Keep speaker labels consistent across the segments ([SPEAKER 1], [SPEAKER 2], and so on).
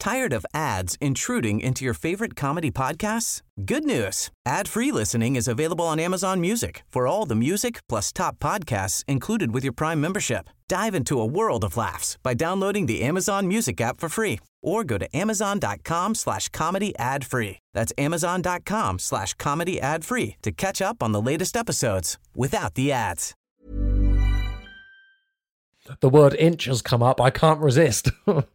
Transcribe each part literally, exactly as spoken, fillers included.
[SPEAKER 1] Tired of ads intruding into your favorite comedy podcasts? Good news. Ad-free listening is available on Amazon Music for all the music plus top podcasts included with your Prime membership. Dive into a world of laughs by downloading the Amazon Music app for free or go to amazon.com slash comedy ad free. That's amazon.com slash comedy ad free to catch up on the latest episodes without the ads.
[SPEAKER 2] The word inch has come up. I can't resist.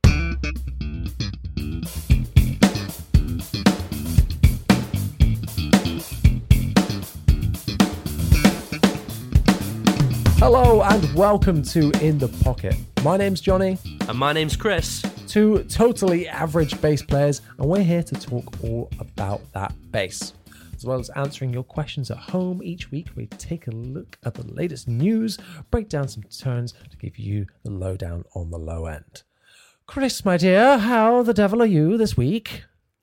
[SPEAKER 2] Hello and welcome to In the Pocket. My name's Johnny.
[SPEAKER 3] And my name's Chris.
[SPEAKER 2] Two totally average bass players, and we're here to talk all about that bass. As well as answering your questions at home each week, we take a look at the latest news, break down some turns to give you the lowdown on the low end. Chris, my dear, how the devil are you this week?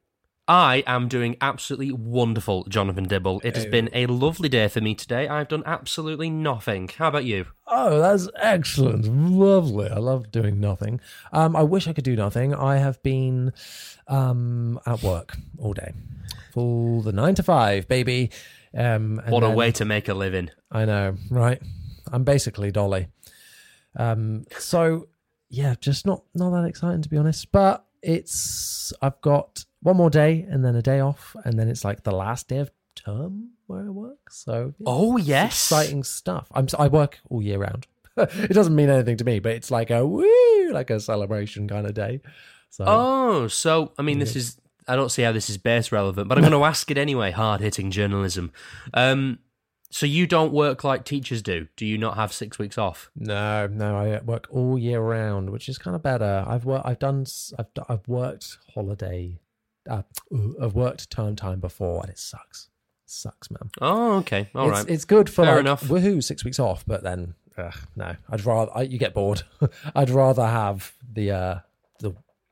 [SPEAKER 3] I am doing absolutely wonderful, Jonathan Dibble. It has been a lovely day for me today. I've done absolutely nothing. How about you?
[SPEAKER 2] Oh, that's excellent. Lovely. I love doing nothing. Um, I wish I could do nothing. I have been um, at work all day. Full the nine to five, baby. Um, and
[SPEAKER 3] what a
[SPEAKER 2] then,
[SPEAKER 3] way to make a living.
[SPEAKER 2] I know, right? I'm basically Dolly. Um, so, yeah, just not, not that exciting, to be honest. But it's, I've got one more day and then a day off, and then it's like the last day of term where I work. So, yeah,
[SPEAKER 3] oh yes,
[SPEAKER 2] exciting stuff. I'm I work all year round. It doesn't mean anything to me, but it's like a woo, like a celebration kind of day. So,
[SPEAKER 3] oh, so I mean,
[SPEAKER 2] yeah.
[SPEAKER 3] this is I don't see how this is base relevant, but I'm going to ask it anyway. Hard hitting journalism. Um, so you don't work like teachers do? Do you not have six weeks off?
[SPEAKER 2] No, no, I work all year round, which is kind of better. I've worked, I've done, I've I've worked holiday. Uh, I've worked term time before, and it sucks. It sucks, man.
[SPEAKER 3] Oh, okay, all
[SPEAKER 2] it's,
[SPEAKER 3] right.
[SPEAKER 2] It's good for
[SPEAKER 3] Fair
[SPEAKER 2] like,
[SPEAKER 3] enough.
[SPEAKER 2] Woohoo, six weeks off, but then ugh, no. I'd rather I, you get bored. I'd rather have the uh, the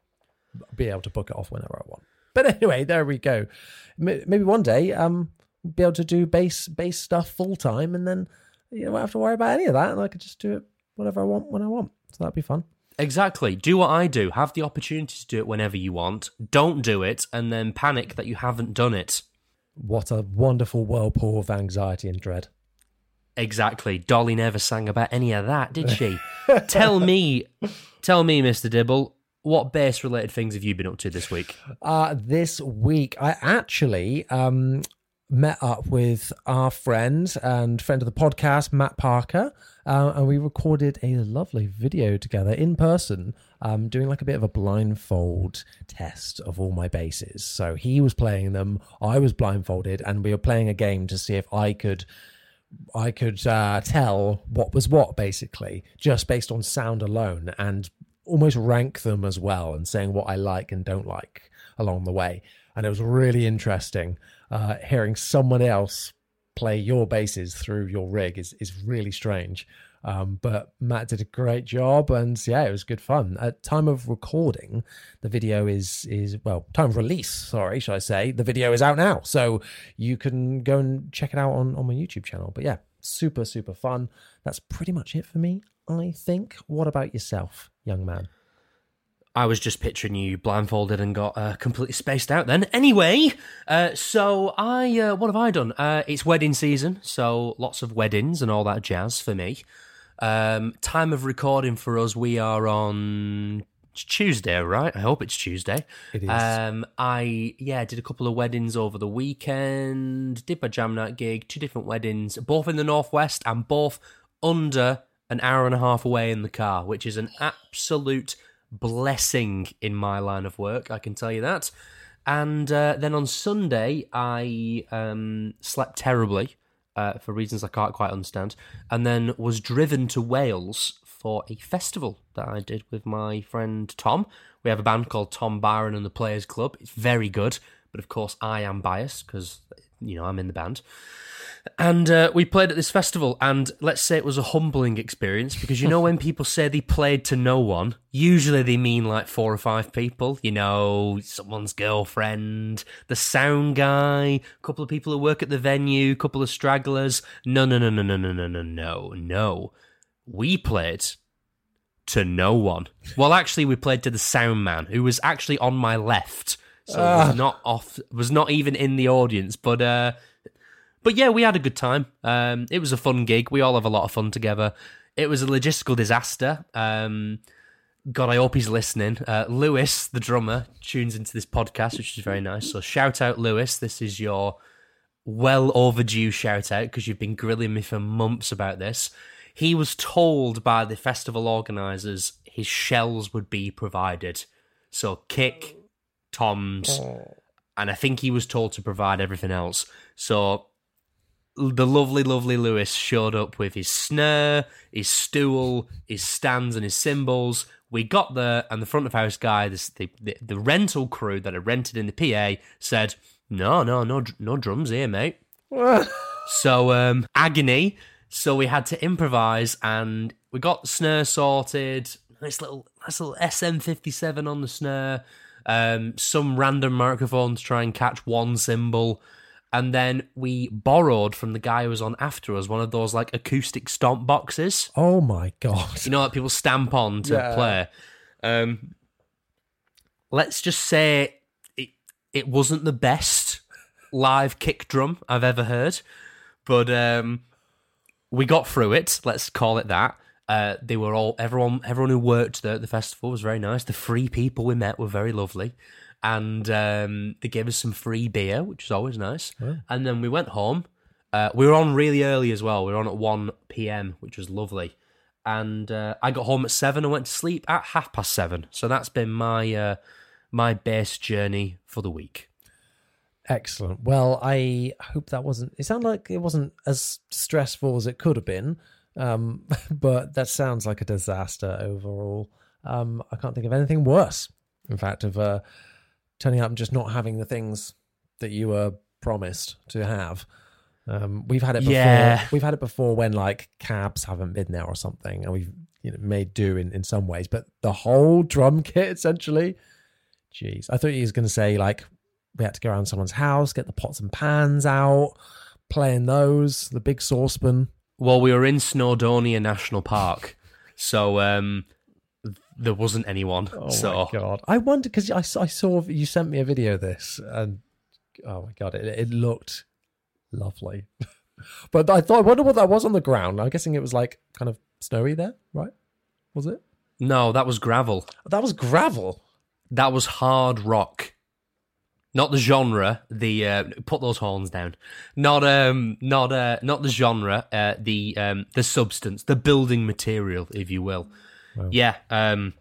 [SPEAKER 2] be able to book it off whenever I want. But anyway, there we go. Maybe one day, um, be able to do bass bass stuff full time, and then you don't have to worry about any of that, and I could just do it whatever I want when I want. So that'd be fun.
[SPEAKER 3] Exactly. Do what I do. Have the opportunity to do it whenever you want. Don't do it and then panic that you haven't done it.
[SPEAKER 2] What a wonderful whirlpool of anxiety and dread.
[SPEAKER 3] Exactly. Dolly never sang about any of that, did she? tell me, tell me, Mister Dibble, what bass-related things have you been up to this week?
[SPEAKER 2] Uh, this week, I actually um, met up with our friend and friend of the podcast, Matt Parker, uh, and we recorded a lovely video together in person, um, doing like a bit of a blindfold test of all my basses. So he was playing them, I was blindfolded, and we were playing a game to see if I could I could uh, tell what was what, basically, just based on sound alone, and almost rank them as well, and saying what I like and don't like along the way. And it was really interesting. Uh, hearing someone else play your basses through your rig is, is really strange. Um, but Matt did a great job, and yeah, it was good fun. At time of recording, the video is, is well, time of release, sorry, should I say, the video is out now. So you can go and check it out on, on my YouTube channel. But yeah, super, super fun. That's pretty much it for me, I think. What about yourself, young man?
[SPEAKER 3] I was just picturing you blindfolded and got uh, completely spaced out then. Anyway, uh, so I, uh, what have I done? Uh, it's wedding season, so lots of weddings and all that jazz for me. Um, time of recording for us, we are on Tuesday, right? I hope it's Tuesday.
[SPEAKER 2] It is.
[SPEAKER 3] Um, I, yeah, did a couple of weddings over the weekend, did my jam night gig, two different weddings, both in the Northwest and both under an hour and a half away in the car, which is an absolute blessing in my line of work, I can tell you that. And uh, then on Sunday, I um, slept terribly uh, for reasons I can't quite understand, and then was driven to Wales for a festival that I did with my friend Tom. We have a band called Tom Byron and the Players Club. It's very good, but of course I am biased because, you know, I'm in the band. And uh, we played at this festival, and let's say it was a humbling experience, because you know when people say they played to no one, usually they mean like four or five people, you know, someone's girlfriend, the sound guy, a couple of people who work at the venue, a couple of stragglers. No, no, no, no, no, no, no, no, no, no. We played to no one. Well, actually, we played to the sound man, who was actually on my left, so
[SPEAKER 2] Ah.
[SPEAKER 3] was not off, was not even in the audience. But uh, but yeah, we had a good time. Um, it was a fun gig. We all have a lot of fun together. It was a logistical disaster. Um, God, I hope he's listening. Uh, Lewis, the drummer, tunes into this podcast, which is very nice. So shout out, Lewis. This is your well overdue shout out because you've been grilling me for months about this. He was told by the festival organisers his shells would be provided. So kick, toms, and I think he was told to provide everything else. So the lovely, lovely Lewis showed up with his snare, his stool, his stands and his cymbals. We got there, and the front of house guy, this, the, the the rental crew that had rented in the P A, said, no, no, no no drums here, mate. So, um, agony. So we had to improvise, and we got the snare sorted. Nice little, nice little S M fifty-seven on the snare. Um, some random microphone to try and catch one cymbal. And then we borrowed from the guy who was on after us one of those like acoustic stomp boxes.
[SPEAKER 2] Oh my God.
[SPEAKER 3] You know, that people stamp on to
[SPEAKER 2] Yeah.
[SPEAKER 3] play. Um, let's just say it, it wasn't the best live kick drum I've ever heard, but um, we got through it. Let's call it that. Uh, they were all everyone. Everyone who worked there at the festival was very nice. The free people we met were very lovely, and um, they gave us some free beer, which is always nice.
[SPEAKER 2] Yeah.
[SPEAKER 3] And then we went home. Uh, we were on really early as well. We were on at one p.m., which was lovely. And uh, I got home at seven and went to sleep at half past seven. So that's been my uh, my base journey for the week.
[SPEAKER 2] Excellent. Well, I hope that wasn't... It sounded like it wasn't as stressful as it could have been, um, but that sounds like a disaster overall. Um, I can't think of anything worse, in fact, of uh, turning up and just not having the things that you were promised to have. Um, we've had it before.
[SPEAKER 3] Yeah.
[SPEAKER 2] We've had it before when like cabs haven't been there or something, and we've you know made do in, in some ways. But the whole drum kit, essentially, jeez, I thought he was going to say like we had to go around someone's house, get the pots and pans out, playing those, the big saucepan.
[SPEAKER 3] Well, we were in Snowdonia National Park, so um, there wasn't anyone.
[SPEAKER 2] Oh
[SPEAKER 3] so
[SPEAKER 2] my God, I wonder because I, saw- I saw you sent me a video of this, and oh my God, it, it looked lovely. But I thought, I wonder what that was on the ground. I'm guessing it was like kind of snowy there, right? Was it?
[SPEAKER 3] no, that was gravel.
[SPEAKER 2] That was gravel.
[SPEAKER 3] That was hard rock. Not the genre. The uh, put those horns down. Not um, not uh, not the genre. Uh, the um, the substance, the building material, if you will.
[SPEAKER 2] Wow.
[SPEAKER 3] Yeah. Um,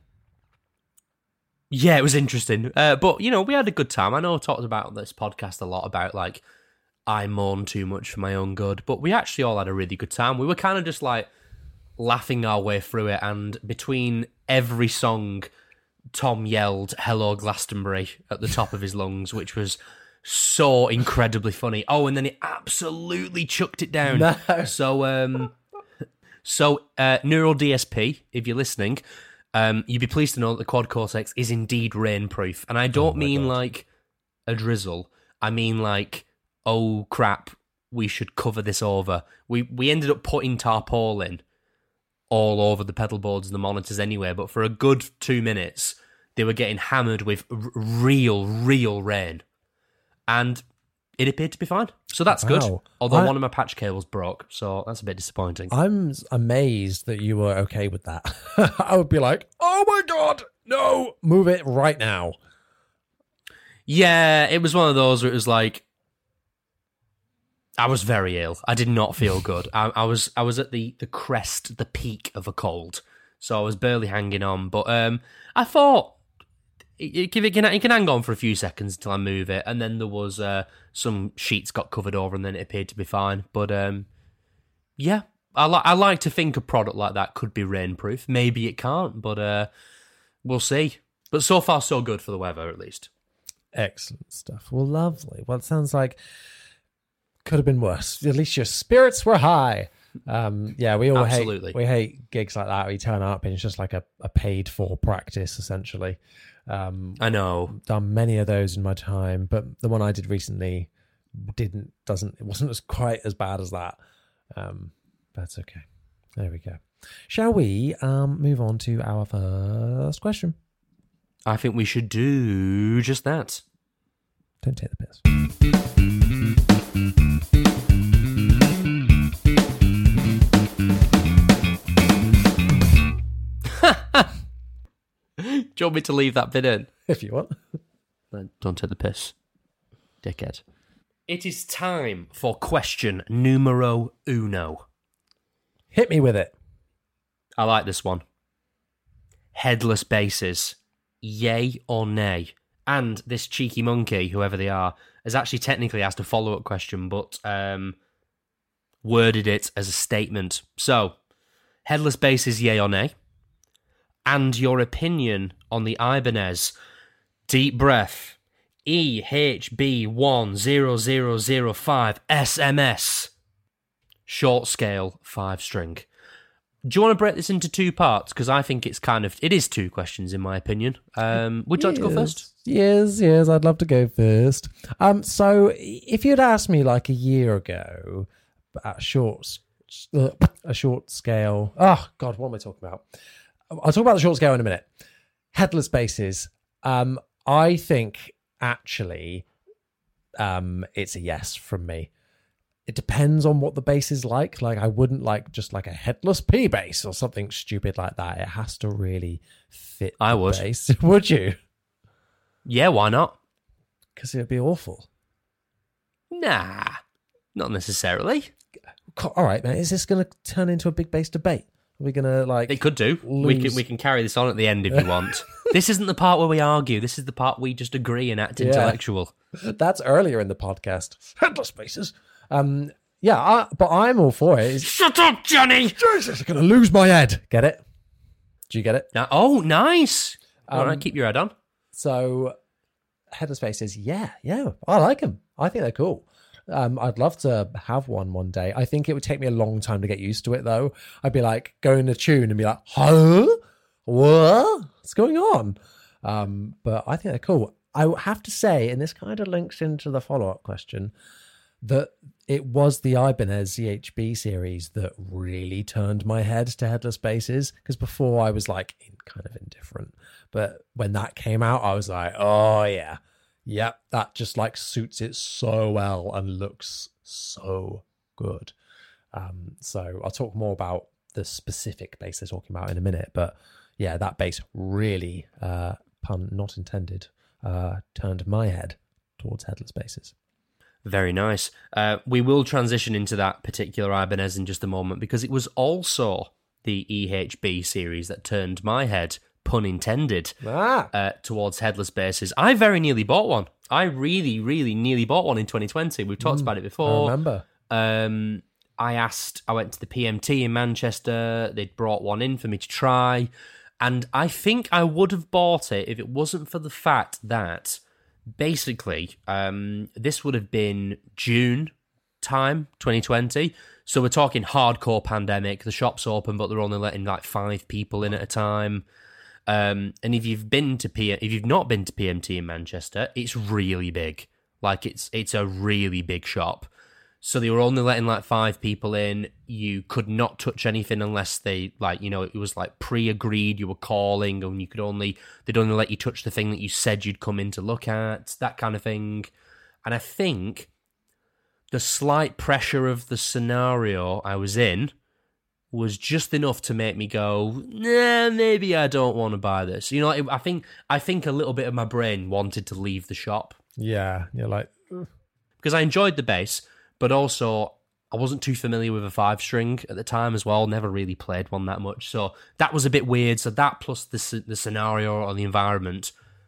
[SPEAKER 3] yeah, it was interesting. Uh, but you know, we had a good time. I know I talked about this podcast a lot about like I mourn too much for my own good, but we actually all had a really good time. We were kind of just like laughing our way through it, and between every song, Tom yelled "Hello Glastonbury" at the top of his lungs, which was so incredibly funny. Oh, and then he absolutely chucked it down.
[SPEAKER 2] No.
[SPEAKER 3] So, um, so uh, Neural D S P, if you're listening, um, you'd be pleased to know that the Quad Cortex is indeed rainproof, and I don't
[SPEAKER 2] Oh my
[SPEAKER 3] mean
[SPEAKER 2] God.
[SPEAKER 3] like a drizzle. I mean like, oh crap, we should cover this over. We we ended up putting tarpaulin all over the pedal boards and the monitors anyway, but for a good two minutes, they were getting hammered with r- real, real rain. And it appeared to be fine. So that's good.
[SPEAKER 2] Wow.
[SPEAKER 3] Although
[SPEAKER 2] I-
[SPEAKER 3] one of my patch cables broke, so that's a bit disappointing.
[SPEAKER 2] I'm amazed that you were okay with that. I would be like, oh my God, no, move it right now.
[SPEAKER 3] Yeah, it was one of those where it was like, I was very ill. I did not feel good. I, I was I was at the, the crest, the peak of a cold, so I was barely hanging on. But um, I thought it, it, it, can, it can hang on for a few seconds until I move it, and then there was uh, some sheets got covered over, and then it appeared to be fine. But um, yeah, I, li- I like to think a product like that could be rainproof. Maybe it can't, but uh, we'll see. But so far, so good for the weather, at least.
[SPEAKER 2] Excellent stuff. Well, lovely. Well, it sounds like could have been worse. At least your spirits were high. Um, yeah, we all
[SPEAKER 3] Absolutely.
[SPEAKER 2] hate we hate gigs like that. We turn up and it's just like a, a paid for practice, essentially. Um,
[SPEAKER 3] I know.
[SPEAKER 2] done many of those in my time, but the one I did recently didn't doesn't it wasn't as quite as bad as that. Um, that's okay. There we go. Shall we um, move on to our first question?
[SPEAKER 3] I think we should do just that.
[SPEAKER 2] Don't take the piss.
[SPEAKER 3] Do you want me to leave that bit in?
[SPEAKER 2] If you want.
[SPEAKER 3] No, don't take the piss, dickhead. It is time for question numero uno.
[SPEAKER 2] Hit me with it.
[SPEAKER 3] I like this one. Headless bases, yay or nay? And this cheeky monkey, whoever they are, has actually technically asked a follow-up question, but um, worded it as a statement. So, headless bases, yay or nay? And your opinion on the Ibanez. Deep breath. E H B one zero zero zero five S M S. Short scale, five string. Do you want to break this into two parts? Because I think it's kind of... It is two questions, in my opinion. Um, would you like to go first?
[SPEAKER 2] Yes, yes, I'd love to go first. Um, so, if you'd asked me like a year ago, at short, uh, a short scale... Oh, God, what am I talking about? I'll talk about the short scale in a minute. Headless bases. Um, I think, actually, um, it's a yes from me. It depends on what the base is like. Like, I wouldn't like just like a headless P base or something stupid like that. It has to really fit
[SPEAKER 3] I
[SPEAKER 2] the
[SPEAKER 3] would.
[SPEAKER 2] base. Would you?
[SPEAKER 3] Yeah, why not?
[SPEAKER 2] Because it would be awful.
[SPEAKER 3] Nah, not necessarily.
[SPEAKER 2] All right, man. Is this going to turn into a big base debate? Are we going to, like...
[SPEAKER 3] It could do. We
[SPEAKER 2] lose-
[SPEAKER 3] can we can carry this on at the end if you want. This isn't the part where we argue. This is the part we just agree and act
[SPEAKER 2] Yeah.
[SPEAKER 3] intellectual.
[SPEAKER 2] That's earlier in the podcast. Headless bases. Um, yeah, I, but I'm all for it. It's,
[SPEAKER 3] Shut up, Johnny!
[SPEAKER 2] Jesus, I'm going to lose my head. Get it? Do you get it?
[SPEAKER 3] Now, oh, nice. All
[SPEAKER 2] Um,
[SPEAKER 3] right, keep your head on.
[SPEAKER 2] So, headless bases, yeah, yeah, I like them. I think they're cool. Um, I'd love to have one one day. I think it would take me a long time to get used to it, though. I'd be like going to tune and be like, huh? What? What's going on? Um, but I think they're cool. I have to say, and this kind of links into the follow-up question, that it was the Ibanez Z H B series that really turned my head to headless bases, because before I was like in, kind of indifferent. But when that came out, I was like, oh yeah. Yep, that just like suits it so well and looks so good. Um, so I'll talk more about the specific bass they're talking about in a minute. But yeah, that bass really, uh, pun not intended, uh, turned my head towards headless basses.
[SPEAKER 3] Very nice. Uh, we will transition into that particular Ibanez in just a moment, because it was also the E H B series that turned my head, pun intended,
[SPEAKER 2] Ah,
[SPEAKER 3] uh, towards headless bases. I very nearly bought one. I really, really nearly bought one in twenty twenty. We've talked about it
[SPEAKER 2] I
[SPEAKER 3] before.
[SPEAKER 2] remember.
[SPEAKER 3] Um, I asked, I went to the P M T in Manchester. They'd brought one in for me to try. And I think I would have bought it if it wasn't for the fact that basically um, this would have been June time, twenty twenty. So we're talking hardcore pandemic. The shop's open, but they're only letting like five people in at a time. Um, and if you've been to P, if you've not been to P M T in Manchester, it's really big. Like it's it's a really big shop. So they were only letting like five people in. You could not touch anything unless they like, you know, it was like pre-agreed. You were calling, and you could only they'd only let you touch the thing that you said you'd come in to look at, that kind of thing. And I think the slight pressure of the scenario I was in was just enough to make me go, nah, maybe I don't want to buy this. You know, it, I think I think a little bit of my brain wanted to leave the shop.
[SPEAKER 2] Yeah, you're like...
[SPEAKER 3] Because I enjoyed the bass, but also I wasn't too familiar with a five-string at the time as well. Never really played one that much. So that was a bit weird. So that plus the, the scenario or the environment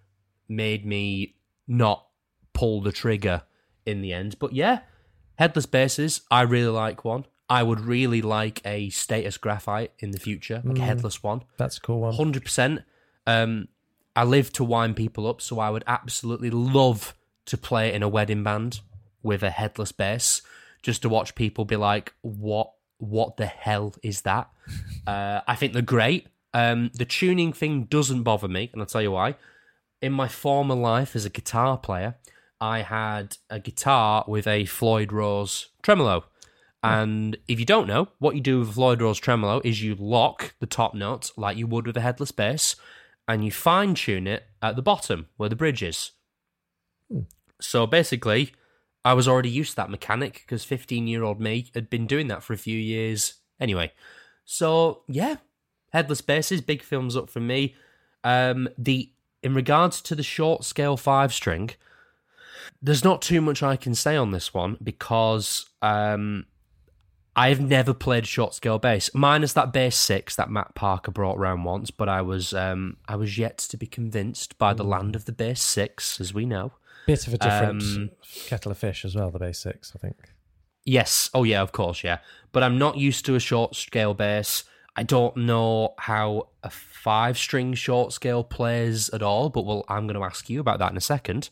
[SPEAKER 3] made me not pull the trigger in the end. But yeah, headless basses, I really like one. I would really like a Status Graphite in the future, like
[SPEAKER 2] Mm.
[SPEAKER 3] a headless one.
[SPEAKER 2] That's a cool one.
[SPEAKER 3] one hundred percent. Um, I live to wind people up, so I would absolutely love to play in a wedding band with a headless bass, just to watch people be like, what what the hell is that? uh, I think they're great. Um, the tuning thing doesn't bother me, and I'll tell you why. In my former life as a guitar player, I had a guitar with a Floyd Rose tremolo. And if you don't know, what you do with a Floyd Rose tremolo is you lock the top nut like you would with a headless bass, and you fine-tune it at the bottom where the bridge is.
[SPEAKER 2] Hmm.
[SPEAKER 3] So basically, I was already used to that mechanic because fifteen-year-old me had been doing that for a few years. Anyway, so yeah, headless basses, big films up for me. Um, the in regards to the short scale five string, there's not too much I can say on this one because um, I've never played short scale bass, minus that bass six that Matt Parker brought around once. But I was um, I was yet to be convinced by the land of the bass six, as we know.
[SPEAKER 2] Bit of a different
[SPEAKER 3] Um,
[SPEAKER 2] kettle of fish as well, the bass six, I think.
[SPEAKER 3] Yes. Oh, yeah, of course, yeah. But I'm not used to a short scale bass. I don't know how a five-string short scale plays at all, but well, I'm going to ask you about that in a second.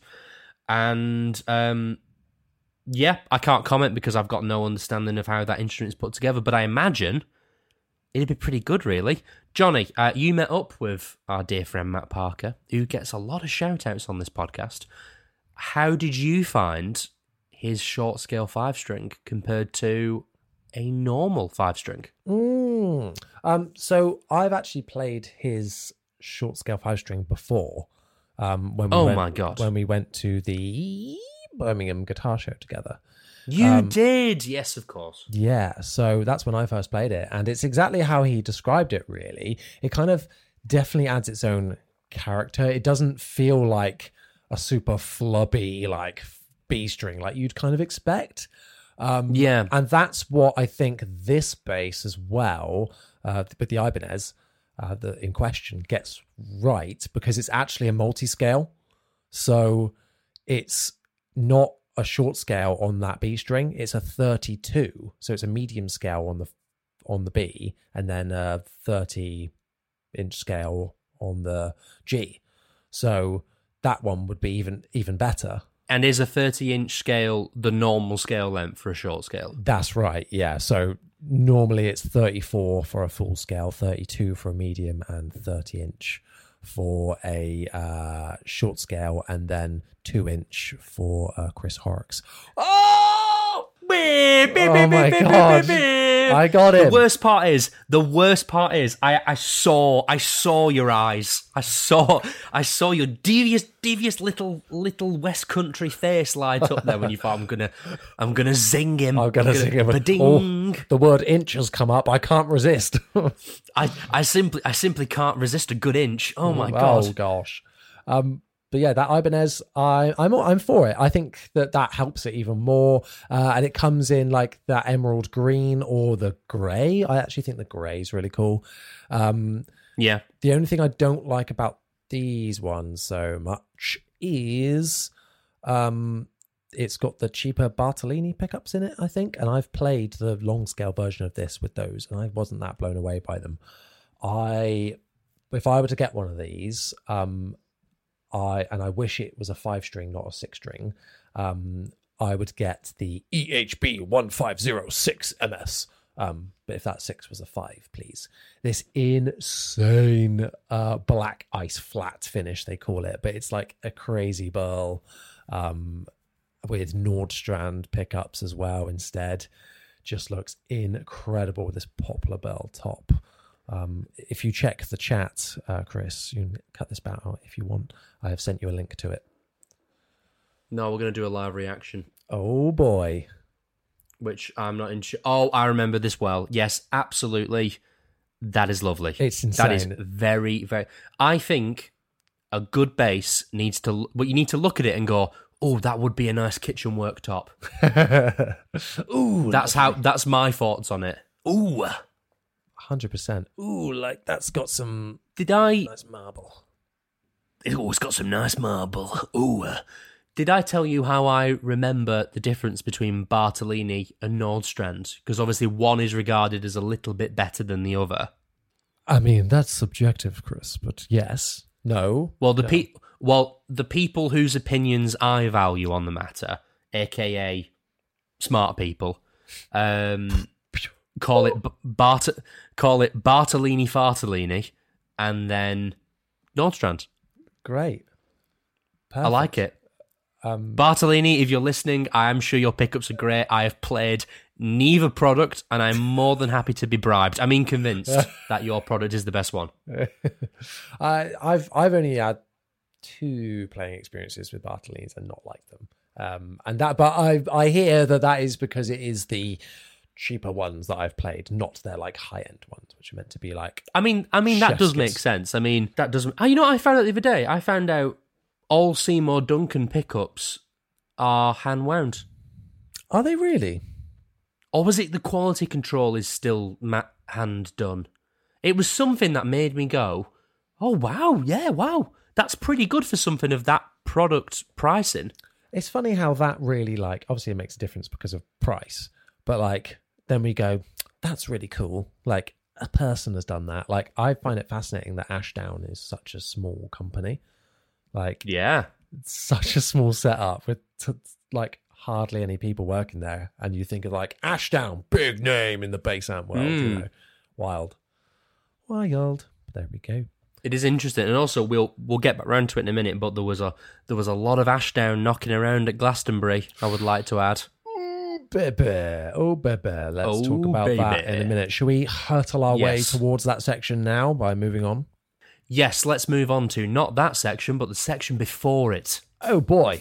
[SPEAKER 3] And, um, yeah, I can't comment because I've got no understanding of how that instrument is put together, but I imagine it'd be pretty good, really. Johnny, uh, you met up with our dear friend Matt Parker, who gets a lot of shout-outs on this podcast. How did you find his short scale five string compared to a normal five string?
[SPEAKER 2] Mm. Um, so I've actually played his short scale five string before. Um, when we
[SPEAKER 3] Oh
[SPEAKER 2] went,
[SPEAKER 3] my God.
[SPEAKER 2] When we went to the Birmingham Guitar Show together.
[SPEAKER 3] You
[SPEAKER 2] Um,
[SPEAKER 3] did, yes, of course.
[SPEAKER 2] Yeah, so that's when I first played it, and it's exactly how he described it. Really, it kind of definitely adds its own character. It doesn't feel like a super flubby like B string like you'd kind of expect. Um,
[SPEAKER 3] Yeah.
[SPEAKER 2] and that's what I think this bass as well, uh, with the Ibanez, uh, the in question, gets right because it's actually a multi-scale. So it's not a short scale on that B string; it's a thirty-two. So it's a medium scale on the on the B, and then a thirty inch scale on the G. So that one would be even even better.
[SPEAKER 3] And is a thirty-inch scale the normal scale length for a short scale?
[SPEAKER 2] That's right, yeah. So normally it's thirty-four for a full scale, thirty-two for a medium, and thirty inch for a uh, short scale, and then two inch for uh, Chris Horrocks.
[SPEAKER 3] Oh!
[SPEAKER 2] Oh my God. I got
[SPEAKER 3] The
[SPEAKER 2] him.
[SPEAKER 3] worst part is, the worst part is, I, I saw, I saw your eyes. I saw, I saw your devious, devious little, little West Country face light up there when you thought, I'm gonna, I'm gonna zing him.
[SPEAKER 2] I'm gonna sing him.
[SPEAKER 3] Ba-ding.
[SPEAKER 2] Oh, the word inch has come up. I can't resist.
[SPEAKER 3] I, I simply, I simply can't resist a good inch. Oh my
[SPEAKER 2] Oh
[SPEAKER 3] God.
[SPEAKER 2] gosh. Um, but yeah, that Ibanez, I, I'm I'm for it. I think that that helps it even more, uh, and it comes in like that emerald green or the grey. I actually think the grey is really cool. Um,
[SPEAKER 3] Yeah.
[SPEAKER 2] the only thing I don't like about these ones so much is um, it's got the cheaper Bartolini pickups in it, I think, and I've played the long scale version of this with those, and I wasn't that blown away by them. I, if I were to get one of these, um, I and I wish it was a five string, not a six string. Um, I would get the E H B one five zero six M S. Um, but if that six was a five, please. This insane uh, black ice flat finish, they call it, but it's like a crazy burl um, with Nordstrand pickups as well instead. Just looks incredible with this poplar bell top. Um, if you check the chat, uh, Chris, you can cut this bit out if you want. I have sent you a link to it.
[SPEAKER 3] No, we're gonna do a live reaction.
[SPEAKER 2] Oh boy.
[SPEAKER 3] Which I'm not in. Sh- oh, I remember this well. Yes, absolutely. That is lovely.
[SPEAKER 2] It's
[SPEAKER 3] That is
[SPEAKER 2] insane.
[SPEAKER 3] very, very. I think a good bass needs to. But you need to look at it and go, "Oh, that would be a nice kitchen worktop."
[SPEAKER 2] Ooh,
[SPEAKER 3] That's how. That's my thoughts on it. Ooh,
[SPEAKER 2] one hundred percent. Ooh, like that's got some
[SPEAKER 3] did I?
[SPEAKER 2] nice marble.
[SPEAKER 3] Oh, it's got some nice marble. Ooh. Did I tell you how I remember the difference between Bartolini and Nordstrand? Because obviously one is regarded as a little bit better than the other.
[SPEAKER 2] I mean, that's subjective, Chris, but yes. No.
[SPEAKER 3] Well, the
[SPEAKER 2] no.
[SPEAKER 3] pe- well, the people whose opinions I value on the matter, aka smart people, um, call it B- Bart, call it Bartolini Fartolini, and then Nordstrand.
[SPEAKER 2] Great. Perfect.
[SPEAKER 3] I like it.
[SPEAKER 2] Um,
[SPEAKER 3] Bartolini, if you're listening, I am sure your pickups are great. I have played neither product, and I'm more than happy to be bribed. I mean, convinced that your product is the best one.
[SPEAKER 2] I, I've I've only had two playing experiences with Bartolini's and not liked them. Um, and that, but I I hear that that is because it is the cheaper ones that I've played, not their like high end ones, which are meant to be like.
[SPEAKER 3] I mean, I mean that
[SPEAKER 2] chef's
[SPEAKER 3] does
[SPEAKER 2] kiss.
[SPEAKER 3] make sense. I mean that doesn't. Oh, you know what I found out the other day? I found out all Seymour Duncan pickups are hand wound.
[SPEAKER 2] Are they really?
[SPEAKER 3] Or was it the quality control is still ma- hand done? It was something that made me go, oh, wow, yeah, wow. That's pretty good for something of that product pricing.
[SPEAKER 2] It's funny how that really, like, obviously it makes a difference because of price. But, like, then we go, that's really cool. Like, a person has done that. Like, I find it fascinating that Ashdown is such a small company. Like,
[SPEAKER 3] Yeah.
[SPEAKER 2] it's such a small setup with, t- like, hardly any people working there, and you think of like Ashdown, big name in the bass amp world,
[SPEAKER 3] Mm.
[SPEAKER 2] you know, wild, wild. But there we go.
[SPEAKER 3] It is interesting, and also we'll we'll get back round to it in a minute. But there was a there was a lot of Ashdown knocking around at Glastonbury. I would like to add.
[SPEAKER 2] Oh baby, oh baby. Let's
[SPEAKER 3] Oh,
[SPEAKER 2] talk about
[SPEAKER 3] baby.
[SPEAKER 2] that in a minute. Shall we hurtle our
[SPEAKER 3] Yes.
[SPEAKER 2] way towards that section now by moving on?
[SPEAKER 3] Yes, let's move on to not that section, but the section before it.
[SPEAKER 2] Oh boy.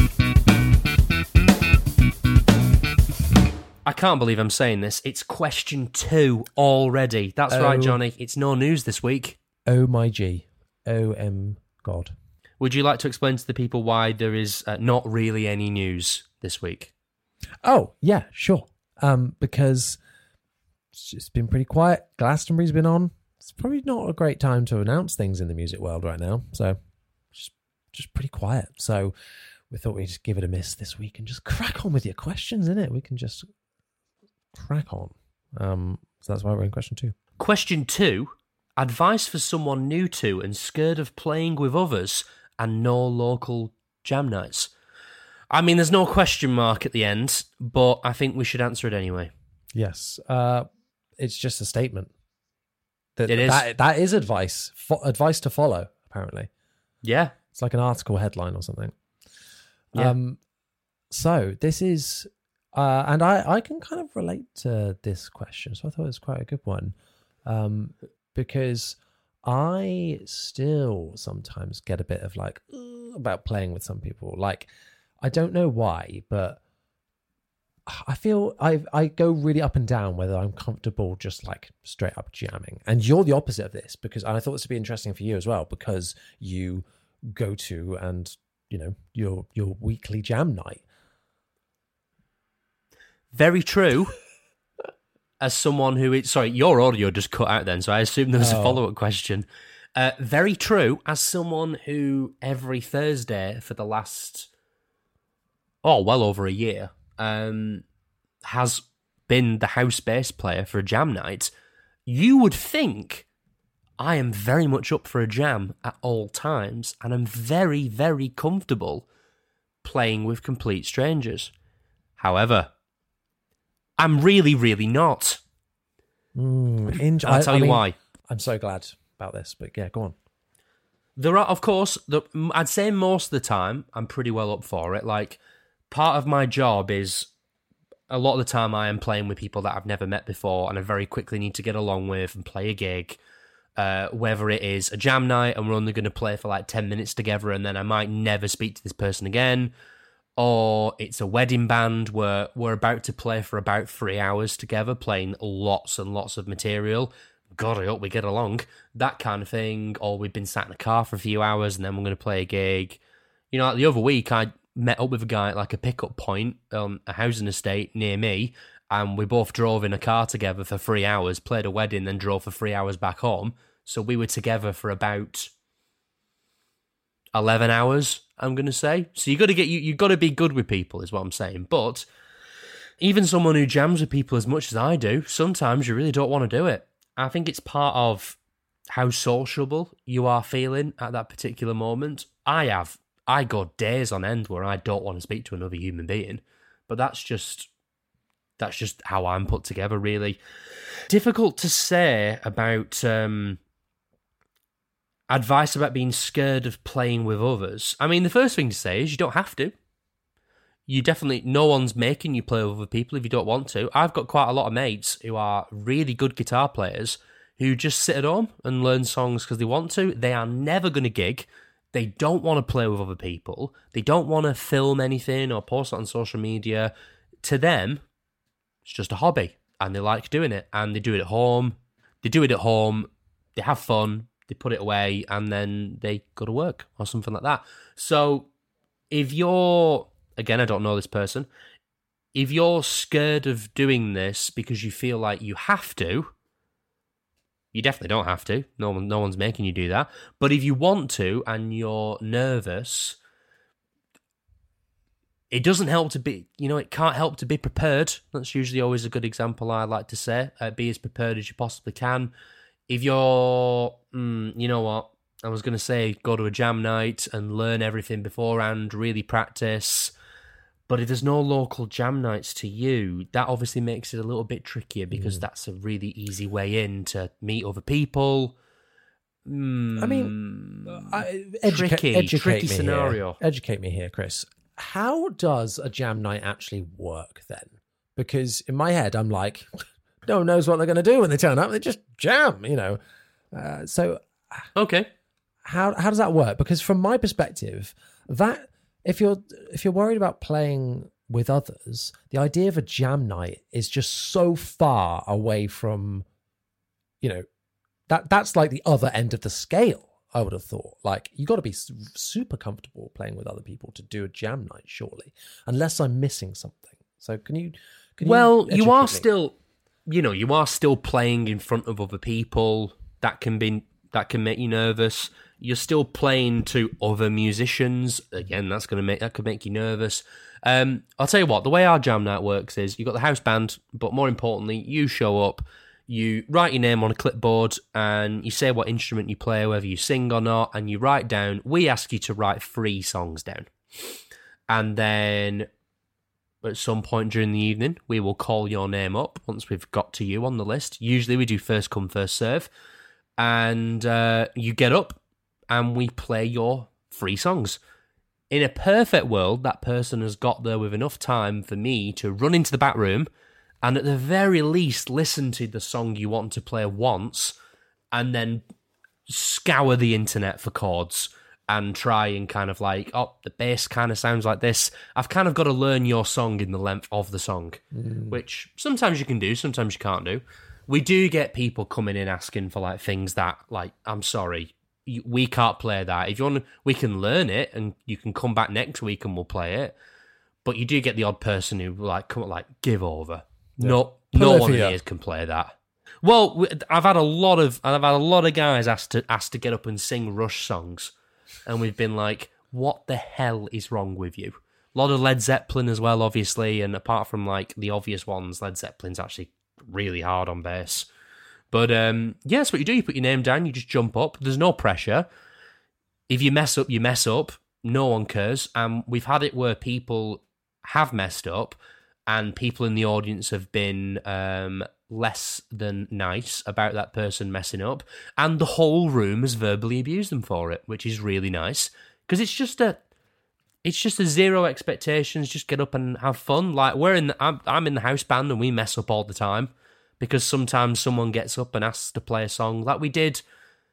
[SPEAKER 3] I can't believe I'm saying this. It's question two already. That's
[SPEAKER 2] Oh.
[SPEAKER 3] right, Johnny. It's no news this week.
[SPEAKER 2] Oh my G. O M God.
[SPEAKER 3] Would you like to explain to the people why there is uh, not really any news this week?
[SPEAKER 2] Oh, yeah, sure. Um, because it's just been pretty quiet. Glastonbury's been on. It's probably not a great time to announce things in the music world right now. So just just pretty quiet. So we thought we'd just give it a miss this week and just crack on with your questions, innit? We can just crack on. Um, so that's why we're in question two.
[SPEAKER 3] Question two, advice for someone new to and scared of playing with others and no local jam nights. I mean, there's no question mark at the end, but I think we should answer it anyway.
[SPEAKER 2] Yes. Uh, it's just a statement. That,
[SPEAKER 3] It is.
[SPEAKER 2] That, that is advice. Fo- advice to follow, apparently.
[SPEAKER 3] Yeah.
[SPEAKER 2] It's like an article headline or something.
[SPEAKER 3] Yeah.
[SPEAKER 2] Um, so this is, uh, and I, I can kind of relate to this question. So I thought it was quite a good one, um, because I still sometimes get a bit of like "Ugh," about playing with some people. Like, I don't know why, but I feel I I go really up and down whether I'm comfortable just like straight up jamming. And you're the opposite of this, because and I thought this would be interesting for you as well, because you go to and you know your your weekly jam night.
[SPEAKER 3] Very true. As someone who is... Sorry, your audio just cut out then, so I assume there was
[SPEAKER 2] Oh.
[SPEAKER 3] a follow-up question. Uh, very true. As someone who every Thursday for the last... Oh, well over a year, um, has been the house bass player for a jam night, you would think I am very much up for a jam at all times, and I'm very, very comfortable playing with complete strangers. However, I'm really, really not.
[SPEAKER 2] Mm, in-
[SPEAKER 3] I'll
[SPEAKER 2] I-
[SPEAKER 3] tell
[SPEAKER 2] I
[SPEAKER 3] you
[SPEAKER 2] mean,
[SPEAKER 3] why.
[SPEAKER 2] I'm so glad about this, but yeah, go on.
[SPEAKER 3] There are, of course, the, I'd say most of the time, I'm pretty well up for it. Like, part of my job is, a lot of the time I am playing with people that I've never met before and I very quickly need to get along with and play a gig. Uh, whether it is a jam night and we're only going to play for like ten minutes together and then I might never speak to this person again, or it's a wedding band where we're about to play for about three hours together, playing lots and lots of material. God, I hope we get along. That kind of thing. Or we've been sat in a car for a few hours and then we're going to play a gig. You know, like the other week, I met up with a guy at like a pickup point on a housing estate near me, and we both drove in a car together for three hours, played a wedding, then drove for three hours back home. So we were together for about eleven hours, I'm going to say. So you got to get you you got to be good with people, is what I'm saying. But even someone who jams with people as much as I do, sometimes you really don't want to do it. I think it's part of how sociable you are feeling at that particular moment. I have. I go days on end where I don't want to speak to another human being. But that's just that's just how I'm put together, really. Difficult to say about um, advice about being scared of playing with others. I mean, the first thing to say is you don't have to. you definitely, no one's making you play with other people if you don't want to. I've got quite a lot of mates who are really good guitar players who just sit at home and learn songs because they want to. They are never going to gig. They don't want to play with other people. They don't want to film anything or post it on social media. To them, it's just a hobby, and they like doing it, and they do it at home. They do it at home, they have fun, they put it away, and then they go to work or something like that. So if you're, again, I don't know this person, if you're scared of doing this because you feel like you have to, you definitely don't have to. No one, no one's making you do that. But if you want to and you're nervous, it doesn't help to be, you know, it can't help to be prepared. That's usually always a good example I like to say. Uh, be as prepared as you possibly can. If you're, mm, you know what, I was going to say go to a jam night and learn everything beforehand, really practice. But if there's no local jam nights to you, that obviously makes it a little bit trickier because mm. that's a really easy way in to meet other people. Mm,
[SPEAKER 2] I mean, I, educa-
[SPEAKER 3] tricky,
[SPEAKER 2] educate
[SPEAKER 3] tricky
[SPEAKER 2] me
[SPEAKER 3] scenario.
[SPEAKER 2] Here. Educate me here, Chris. How does a jam night actually work then? Because in my head, I'm like, no one knows what they're going to do when they turn up. They just jam, you know. Uh, so,
[SPEAKER 3] okay,
[SPEAKER 2] how how does that work? Because from my perspective, that if you're if you're worried about playing with others, the idea of a jam night is just so far away from, you know, that that's like the other end of the scale. I would have thought, like, you got to be super comfortable playing with other people to do a jam night, surely, unless I'm missing something. So can you? Can
[SPEAKER 3] well,
[SPEAKER 2] you,
[SPEAKER 3] you are
[SPEAKER 2] me?
[SPEAKER 3] still, you know, you are still playing in front of other people. That can be that can make you nervous. You're still playing to other musicians. Again, that's going to make that could make you nervous. Um, I'll tell you what. The way our jam night works is you've got the house band, but more importantly, you show up. You write your name on a clipboard and you say what instrument you play, whether you sing or not, and you write down, we ask you to write three songs down. And then at some point during the evening, we will call your name up once we've got to you on the list. Usually we do first come, first serve. And uh, you get up and we play your three songs. In a perfect world, that person has got there with enough time for me to run into the back room and at the very least, listen to the song you want to play once and then scour the internet for chords and try and kind of like, oh, the bass kind of sounds like this. I've kind of got to learn your song in the length of the song, mm. which sometimes you can do, sometimes you can't do. We do get people coming in asking for like things that, like, I'm sorry, we can't play that. If you want, we can learn it and you can come back next week and we'll play it. But you do get the odd person who like, come like, give over. No, yeah. no one here can play that. Well, I've had a lot of I've had a lot of guys asked to asked to get up and sing Rush songs, and we've been like, "What the hell is wrong with you?" A lot of Led Zeppelin as well, obviously, and apart from like the obvious ones, Led Zeppelin's actually really hard on bass. But um, yeah, that's what you do. You put your name down, you just jump up. There's no pressure. If you mess up, you mess up. No one cares. And um, we've had it where people have messed up. And people in the audience have been um, less than nice about that person messing up. And the whole room has verbally abused them for it, which is really nice. Because it's just a it's just a zero expectations, just get up and have fun. Like, we're in the, I'm, I'm in the house band and we mess up all the time. Because sometimes someone gets up and asks to play a song. Like we did,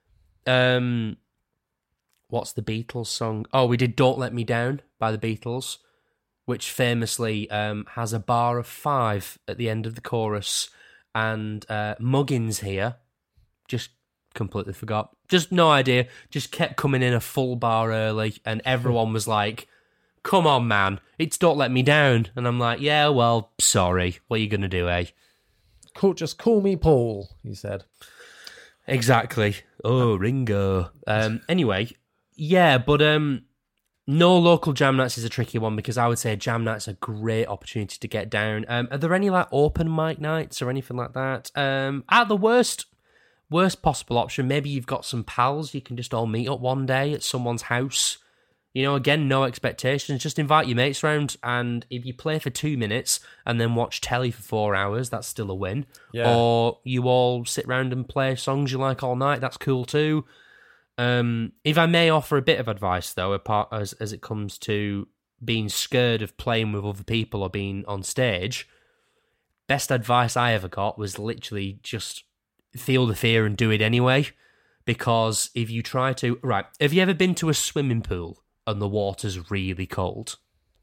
[SPEAKER 3] um, what's the Beatles song? Oh, we did Don't Let Me Down by the Beatles, which famously um, has a bar of five at the end of the chorus. And uh, Muggins here just completely forgot. Just no idea. Just kept coming in a full bar early. And everyone was like, come on, man. It's Don't Let Me Down. And I'm like, yeah, well, sorry. What are you going to do, eh?
[SPEAKER 2] Cool, just call me Paul, he said.
[SPEAKER 3] Exactly. Oh, Ringo. Um, anyway, yeah, but... um. No local jam nights is a tricky one because I would say jam nights are a great opportunity to get down. Um, are there any like open mic nights or anything like that? Um, at the worst, worst possible option, maybe you've got some pals. You can just all meet up one day at someone's house. You know, again, no expectations. Just invite your mates round, and if you play for two minutes and then watch telly for four hours, that's still a win. Yeah. Or you all sit round and play songs you like all night. That's cool too. Um, if I may offer a bit of advice, though, apart as as it comes to being scared of playing with other people or being on stage, best advice I ever got was literally just feel the fear and do it anyway. Because if you try to... Right, have you ever been to a swimming pool and the water's really cold?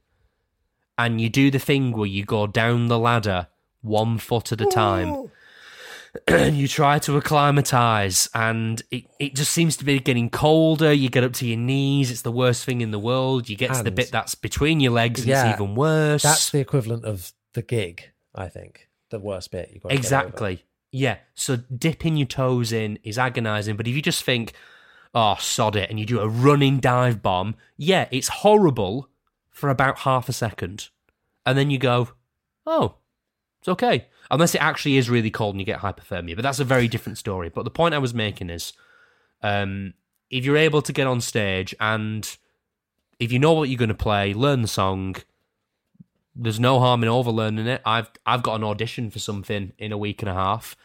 [SPEAKER 3] And you do the thing where you go down the ladder one foot at a time. And you try to acclimatise, and it, it just seems to be getting colder. You get up to your knees. It's the worst thing in the world. You get and to the bit that's between your legs, and yeah, it's even worse.
[SPEAKER 2] That's the equivalent of the gig, I think. The worst bit. You've got to
[SPEAKER 3] exactly. Yeah. So dipping your toes in is agonising. But if you just think, oh, sod it, and you do a running dive bomb, yeah, it's horrible for about half a second. And then you go, oh, it's okay. Unless it actually is really cold and you get hypothermia. But that's a very different story. But the point I was making is, um, if you're able to get on stage and if you know what you're going to play, learn the song, there's no harm in overlearning it. I've I've got an audition for something in a week and a half,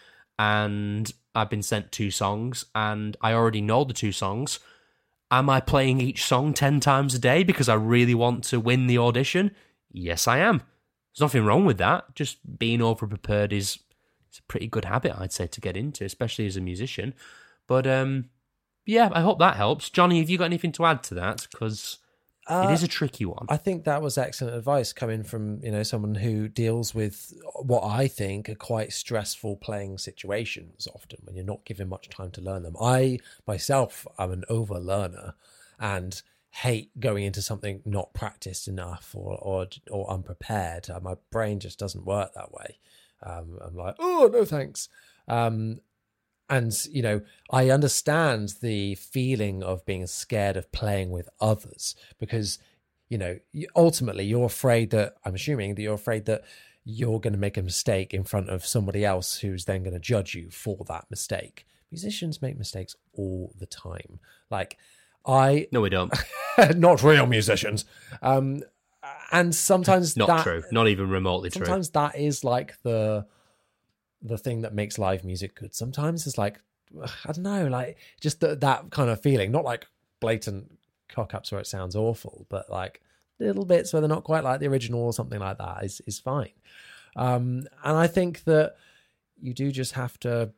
[SPEAKER 3] and I've been sent two songs, and I already know the two songs. Am I playing each song ten times a day because I really want to win the audition? Yes, I am. There's nothing wrong with that. Just being over-prepared is it's a pretty good habit, I'd say, to get into, especially as a musician. But, um, yeah, I hope that helps. Johnny, have you got anything to add to that? Because uh, it is a tricky one.
[SPEAKER 2] I think that was excellent advice coming from, you know, someone who deals with what I think are quite stressful playing situations often when you're not given much time to learn them. I, myself, am an over-learner and hate going into something not practiced enough or or, or unprepared. Uh, my brain just doesn't work that way. Um, I'm like, oh, no thanks. Um, and, you know, I understand the feeling of being scared of playing with others because, you know, ultimately you're afraid that, I'm assuming that you're afraid that you're going to make a mistake in front of somebody else who's then going to judge you for that mistake. Musicians make mistakes all the time. Like, I
[SPEAKER 3] no, we don't.
[SPEAKER 2] Not real musicians, um, and sometimes
[SPEAKER 3] not
[SPEAKER 2] that,
[SPEAKER 3] true, not even remotely
[SPEAKER 2] sometimes
[SPEAKER 3] true.
[SPEAKER 2] Sometimes that is like the the thing that makes live music good. Sometimes it's like I don't know, like just the, that kind of feeling, not like blatant cock ups where it sounds awful, but like little bits where they're not quite like the original or something like that is is fine. Um, and I think that you do just have to.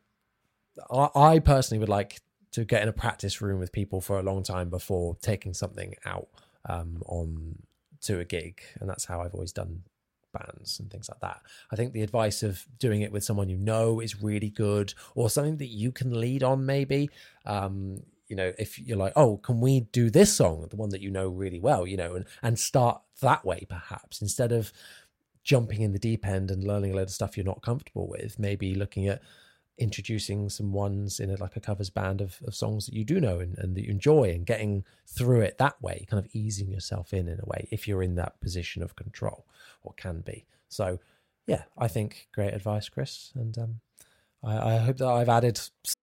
[SPEAKER 2] I, I personally would like to get in a practice room with people for a long time before taking something out um, on to a gig. And that's how I've always done bands and things like that. I think the advice of doing it with someone you know is really good, or something that you can lead on maybe. Um, you know, if you're like, oh, can we do this song, the one that you know really well, you know, and, and start that way perhaps, instead of jumping in the deep end and learning a load of stuff you're not comfortable with, maybe looking at introducing some ones in a, like a covers band of, of songs that you do know and, and that you enjoy, and getting through it that way, kind of easing yourself in in a way if you're in that position of control, or can be. So yeah, I think great advice, Chris, and um, I, I hope that I've added.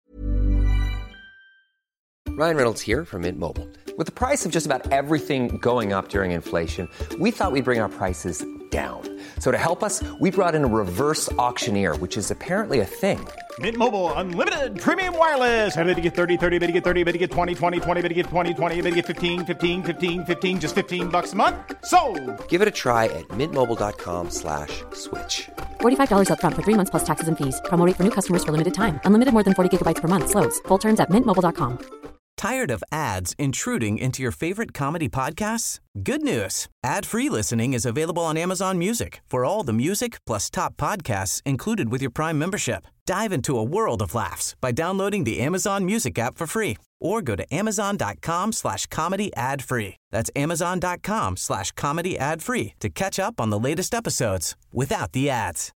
[SPEAKER 4] Ryan Reynolds here from Mint Mobile. With the price of just about everything going up during inflation, we thought we'd bring our prices down. So to help us, we brought in a reverse auctioneer, which is apparently a thing.
[SPEAKER 5] Mint Mobile Unlimited Premium Wireless. How to get thirty, thirty, how to get thirty, how to get twenty, twenty, twenty, how to get twenty, twenty, how to get fifteen, fifteen, fifteen, fifteen, just fifteen bucks a month? Sold!
[SPEAKER 4] Give it a try at mintmobile.com slash switch.
[SPEAKER 6] forty-five dollars up front for three months plus taxes and fees. Promo rate for new customers for limited time. Unlimited more than forty gigabytes per month. Slows full terms at mint mobile dot com.
[SPEAKER 1] Tired of ads intruding into your favorite comedy podcasts? Good news. Ad-free listening is available on Amazon Music for all the music plus top podcasts included with your Prime membership. Dive into a world of laughs by downloading the Amazon Music app for free, or go to amazon.com slash comedy ad free. That's amazon.com slash comedy ad free to catch up on the latest episodes without the ads.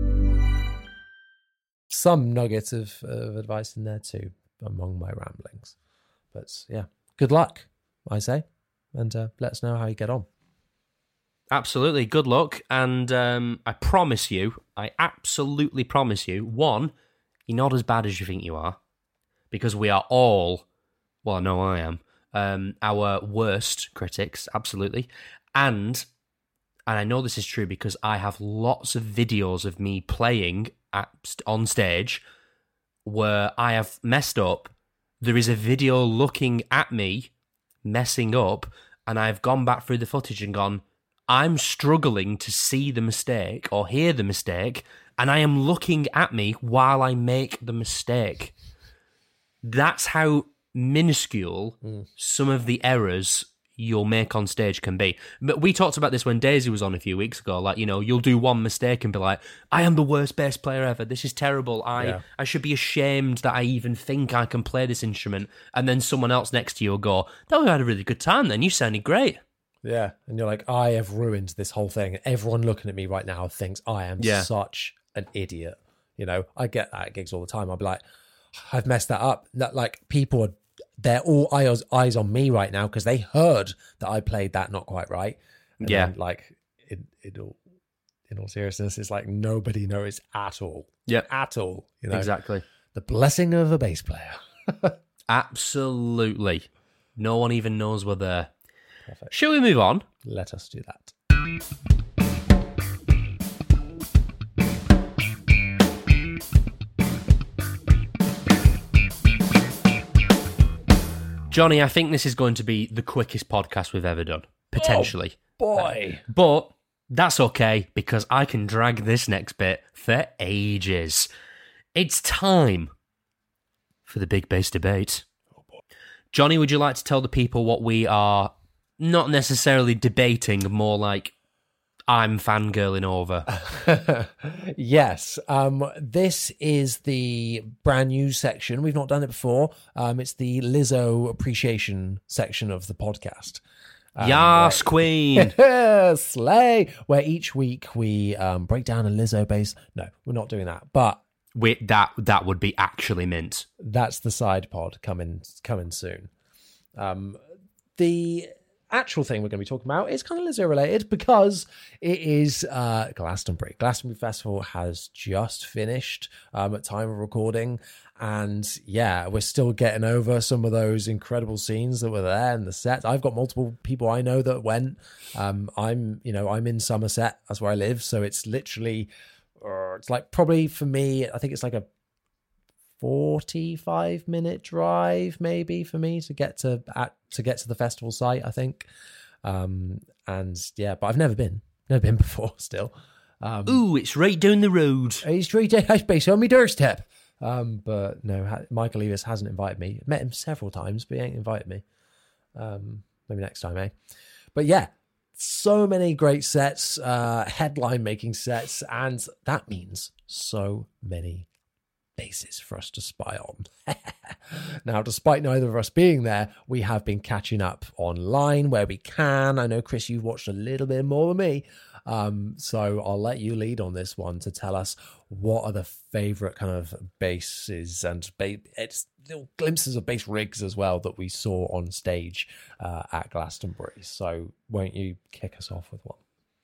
[SPEAKER 2] Some nuggets of, of advice in there too, among my ramblings. But yeah, good luck, I say, and uh, let us know how you get on.
[SPEAKER 3] Absolutely, good luck, and um, I promise you, I absolutely promise you, one, you're not as bad as you think you are, because we are all, well, I know I am, um, our worst critics, absolutely, and, and I know this is true because I have lots of videos of me playing at, on stage where I have messed up. There is a video looking at me messing up, and I've gone back through the footage and gone, I'm struggling to see the mistake or hear the mistake, and I am looking at me while I make the mistake. That's how minuscule mm. some of the errors you'll make on stage can be. But we talked about this when Daisy was on a few weeks ago. Like, you know, you'll do one mistake and be like, I am the worst bass player ever. This is terrible. I, yeah. I should be ashamed that I even think I can play this instrument. And then someone else next to you will go, oh, we had a really good time then. You sounded great.
[SPEAKER 2] Yeah. And you're like, I have ruined this whole thing. Everyone looking at me right now thinks I am yeah. such an idiot. You know, I get that at gigs all the time. I'll be like, I've messed that up. That, like, people are they're all eyes eyes on me right now because they heard that I played that not quite right. And
[SPEAKER 3] yeah,
[SPEAKER 2] then, like in, in all in all seriousness, it's like nobody knows at all.
[SPEAKER 3] Yeah,
[SPEAKER 2] at all. You know,
[SPEAKER 3] exactly.
[SPEAKER 2] The blessing of a bass player.
[SPEAKER 3] Absolutely, no one even knows we're there.
[SPEAKER 2] Perfect.
[SPEAKER 3] Shall we move on?
[SPEAKER 2] Let us do that.
[SPEAKER 3] Johnny, I think this is going to be the quickest podcast we've ever done, potentially.
[SPEAKER 2] Oh, boy.
[SPEAKER 3] Uh, but that's okay, because I can drag this next bit for ages. It's time for the big bass debate. Oh, boy. Johnny, would you like to tell the people what we are not necessarily debating, more like I'm fangirling over?
[SPEAKER 2] Yes. Um, this is the brand new section. We've not done it before. Um, it's the Lizzo appreciation section of the podcast. Um,
[SPEAKER 3] Yas, Queen.
[SPEAKER 2] Slay. Where each week we um, break down a Lizzo bass. No, we're not doing that. But
[SPEAKER 3] Wait, that that would be actually mint.
[SPEAKER 2] That's the side pod coming coming soon. Um, the actual thing we're going to be talking about is kind of Lizzo related because it is uh, Glastonbury. Glastonbury Festival has just finished um, at time of recording, and yeah, we're still getting over some of those incredible scenes that were there in the set. I've got multiple people I know that went. Um, I'm, you know, I'm in Somerset. That's where I live, so it's literally, uh, it's like probably for me, I think it's like a forty-five minute drive maybe for me to get to at, to get to the festival site, I think. Um, and yeah, but I've never been, never been before still. Um,
[SPEAKER 3] Ooh, it's right down the road.
[SPEAKER 2] It's right down, it's basically on my doorstep. Um, but no, ha- Michael Eavis hasn't invited me. Met him several times, but he ain't invited me. Um, maybe next time, eh? But yeah, so many great sets, uh, headline making sets, and that means so many bases for us to spy on. Now, despite neither of us being there, we have been catching up online where we can. I know, Chris, you've watched a little bit more than me. Um, so I'll let you lead on this one to tell us what are the favourite kind of basses and ba- it's little glimpses of bass rigs as well that we saw on stage uh, at Glastonbury. So won't you kick us off with one?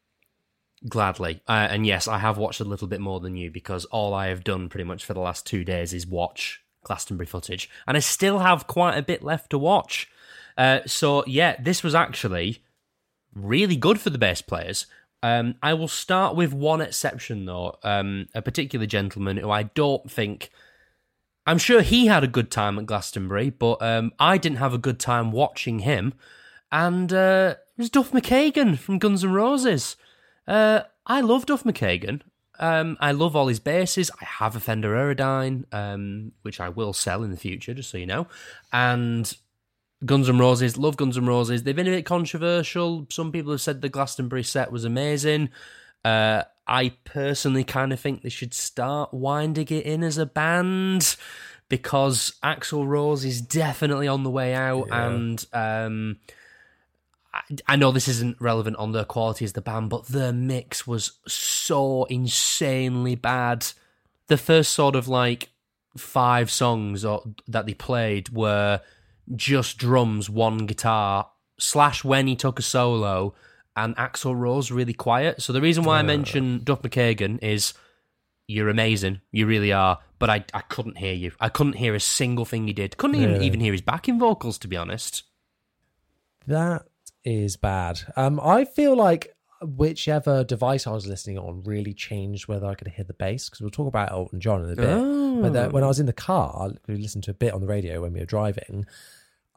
[SPEAKER 3] Gladly. Uh, and yes, I have watched a little bit more than you because all I have done pretty much for the last two days is watch Glastonbury footage. And I still have quite a bit left to watch. Uh, so yeah, this was actually really good for the bass players. Um, I will start with one exception though, um, a particular gentleman who I don't think... I'm sure he had a good time at Glastonbury, but um, I didn't have a good time watching him. And uh, it was Duff McKagan from Guns N' Roses. Uh, I love Duff McKagan. Um, I love all his basses. I have a Fender Aerodyne, um, which I will sell in the future, just so you know. And Guns N' Roses, love Guns N' Roses. They've been a bit controversial. Some people have said the Glastonbury set was amazing. Uh, I personally kind of think they should start winding it in as a band because Axl Rose is definitely on the way out, yeah. and um, I, I know this isn't relevant on their quality as the band, but their mix was so insanely bad. The first sort of like five songs or, that they played were just drums, one guitar, slash when he took a solo, and Axl Rose really quiet. So the reason why I mention Duff McKagan is you're amazing, you really are, but I, I couldn't hear you. I couldn't hear a single thing he did. Couldn't even,
[SPEAKER 2] yeah.
[SPEAKER 3] even hear his backing vocals, to be honest.
[SPEAKER 2] That is bad. Um, I feel like whichever device I was listening on really changed whether I could hear the bass, because we'll talk about Elton John in a bit.
[SPEAKER 3] Oh.
[SPEAKER 2] But the, when I was in the car, we listened to a bit on the radio when we were driving.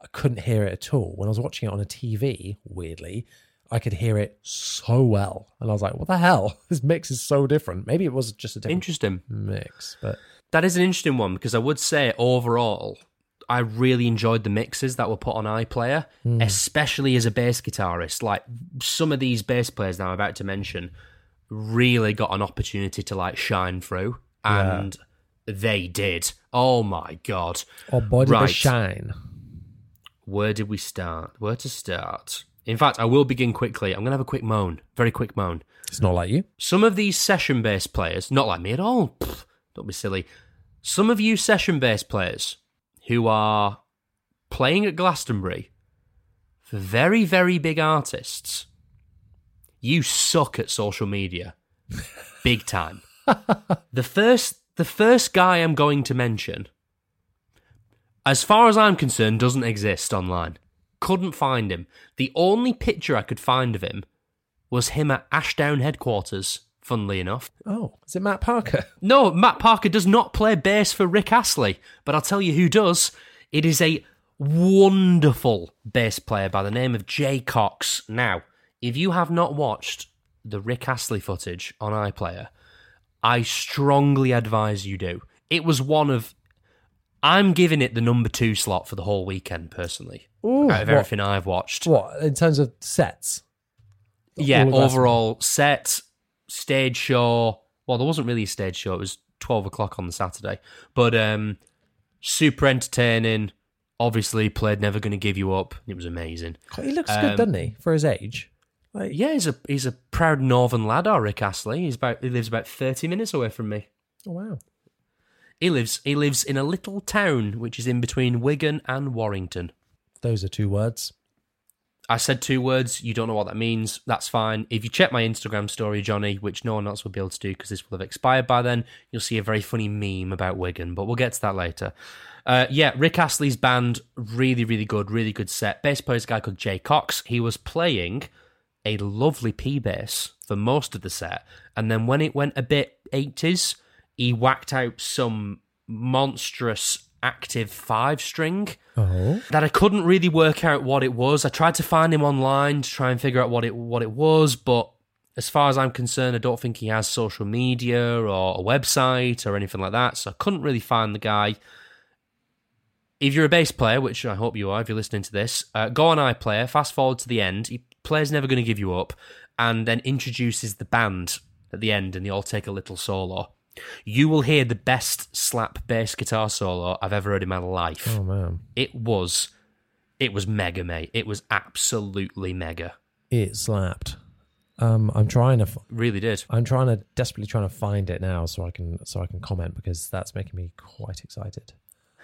[SPEAKER 2] I couldn't hear it at all. When I was watching it on a T V, weirdly, I could hear it so well. And I was like, what the hell? This mix is so different. Maybe it was just a different
[SPEAKER 3] Interesting.
[SPEAKER 2] mix. But
[SPEAKER 3] That is an interesting one because I would say overall, I really enjoyed the mixes that were put on iPlayer, mm. especially as a bass guitarist. Like some of these bass players now I'm about to mention really got an opportunity to like shine through, and yeah. they did. Oh my God.
[SPEAKER 2] Oh boy, did
[SPEAKER 3] right.
[SPEAKER 2] they shine.
[SPEAKER 3] Where did we start? Where to start? In fact, I will begin quickly. I'm going to have a quick moan. Very quick moan.
[SPEAKER 2] It's not like you.
[SPEAKER 3] Some of these session bass players, not like me at all. Pfft, don't be silly. Some of you session bass players who are playing at Glastonbury for very, very big artists, you suck at social media. Big time. The first, the first guy I'm going to mention, as far as I'm concerned, doesn't exist online. Couldn't find him. The only picture I could find of him was him at Ashdown headquarters, funnily enough.
[SPEAKER 2] Oh, is it Matt Parker?
[SPEAKER 3] No, Matt Parker does not play bass for Rick Astley, but I'll tell you who does. It is a wonderful bass player by the name of Jay Cox. Now, if you have not watched the Rick Astley footage on iPlayer, I strongly advise you do. It was one of... I'm giving it the number two slot for the whole weekend, personally,
[SPEAKER 2] Ooh,
[SPEAKER 3] out of
[SPEAKER 2] what,
[SPEAKER 3] everything I've watched.
[SPEAKER 2] What, in terms of sets?
[SPEAKER 3] Yeah,
[SPEAKER 2] All
[SPEAKER 3] overall set, stage show. Well, there wasn't really a stage show. It was twelve o'clock on the Saturday. But um, super entertaining. Obviously, played Never Gonna Give You Up. It was amazing.
[SPEAKER 2] God, he looks
[SPEAKER 3] um,
[SPEAKER 2] good, doesn't he, for his age? Like,
[SPEAKER 3] yeah, he's a he's a proud northern lad, our Rick Astley. He's about he lives about thirty minutes away from me.
[SPEAKER 2] Oh, wow.
[SPEAKER 3] He lives he lives in a little town which is in between Wigan and Warrington.
[SPEAKER 2] Those are two words.
[SPEAKER 3] I said two words. You don't know what that means. That's fine. If you check my Instagram story, Johnny, which no one else will be able to do because this will have expired by then, you'll see a very funny meme about Wigan, but we'll get to that later. Uh, yeah, Rick Astley's band, really, really good, really good set. Bass player's a guy called Jay Cox. He was playing a lovely P bass for most of the set, and then when it went a bit eighties, he whacked out some monstrous active five string
[SPEAKER 2] oh.
[SPEAKER 3] that I couldn't really work out what it was. I tried to find him online to try and figure out what it what it was, but as far as I'm concerned, I don't think he has social media or a website or anything like that, so I couldn't really find the guy. If you're a bass player, which I hope you are if you're listening to this, uh, go on iPlayer, fast forward to the end. He player's Never Gonna Give You Up, and then introduces the band at the end, and they all take a little solo. You will hear the best slap bass guitar solo I've ever heard in my life.
[SPEAKER 2] Oh, man.
[SPEAKER 3] It was, it was mega, mate. It was absolutely mega.
[SPEAKER 2] It slapped. Um, I'm trying to. F-
[SPEAKER 3] really did.
[SPEAKER 2] I'm trying to desperately trying to find it now so I can so I can comment because that's making me quite excited.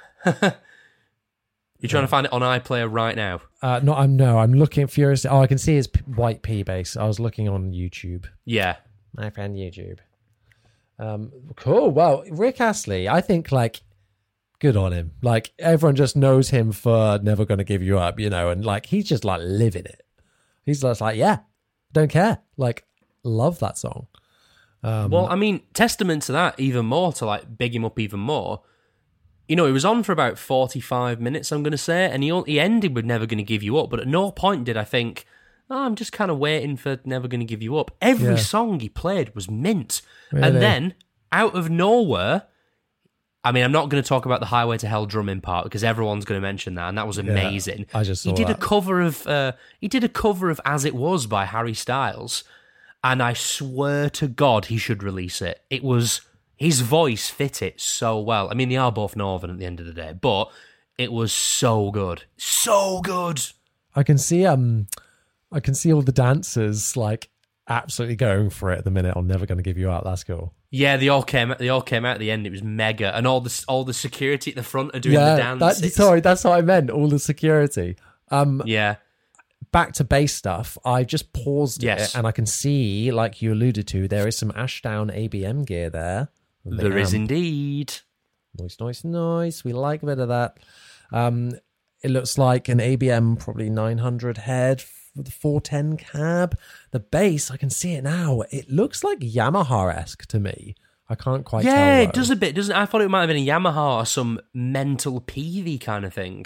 [SPEAKER 3] You're trying yeah. to find it on iPlayer right now?
[SPEAKER 2] Uh, no, I'm no. I'm looking furiously. Oh, I can see his p- white P bass. I was looking on YouTube.
[SPEAKER 3] Yeah,
[SPEAKER 2] my friend YouTube. Um, cool. Well, Rick Astley, I think like good on him. Like everyone just knows him for Never Gonna Give You Up, you know, and like he's just like living it. He's just like, yeah, don't care. Like, love that song. Um,
[SPEAKER 3] well, I mean, testament to that even more to like big him up even more. You know, he was on for about forty-five minutes, I'm going to say, and he he ended with Never Gonna Give You Up, but at no point did I think, oh, I'm just kind of waiting for Never Gonna Give You Up. Every
[SPEAKER 2] yeah.
[SPEAKER 3] song he played was mint.
[SPEAKER 2] Really?
[SPEAKER 3] And then, out of nowhere, I mean, I'm not going to talk about the Highway to Hell drumming part because everyone's going to mention that, and that was amazing.
[SPEAKER 2] Yeah, I just saw
[SPEAKER 3] he did
[SPEAKER 2] that.
[SPEAKER 3] a cover of uh, he did a cover of As It Was by Harry Styles, and I swear to God he should release it. It was his voice fit it so well. I mean, they are both Northern at the end of the day, but it was so good, so good.
[SPEAKER 2] I can see um, I can see all the dancers like absolutely going for it at the minute. I'm Never Gonna Give You Up. That's cool.
[SPEAKER 3] Yeah, they all came. They all came out at the end. It was mega, and all the all the security at the front are doing
[SPEAKER 2] yeah,
[SPEAKER 3] the dance.
[SPEAKER 2] That, sorry, that's what I meant. All the security. Um,
[SPEAKER 3] yeah.
[SPEAKER 2] Back to bass stuff. I just paused
[SPEAKER 3] yes.
[SPEAKER 2] it, and I can see, like you alluded to, there is some Ashdown A B M gear there.
[SPEAKER 3] There
[SPEAKER 2] the
[SPEAKER 3] is
[SPEAKER 2] amp.
[SPEAKER 3] indeed.
[SPEAKER 2] Nice, nice, nice. We like a bit of that. Um, it looks like an A B M, probably nine hundred head with the four ten cab. The bass, I can see it now. It looks like Yamaha-esque to me. I can't quite
[SPEAKER 3] yeah,
[SPEAKER 2] tell.
[SPEAKER 3] Yeah, it does a bit, doesn't it? I thought it might have been a Yamaha or some mental P V kind of thing.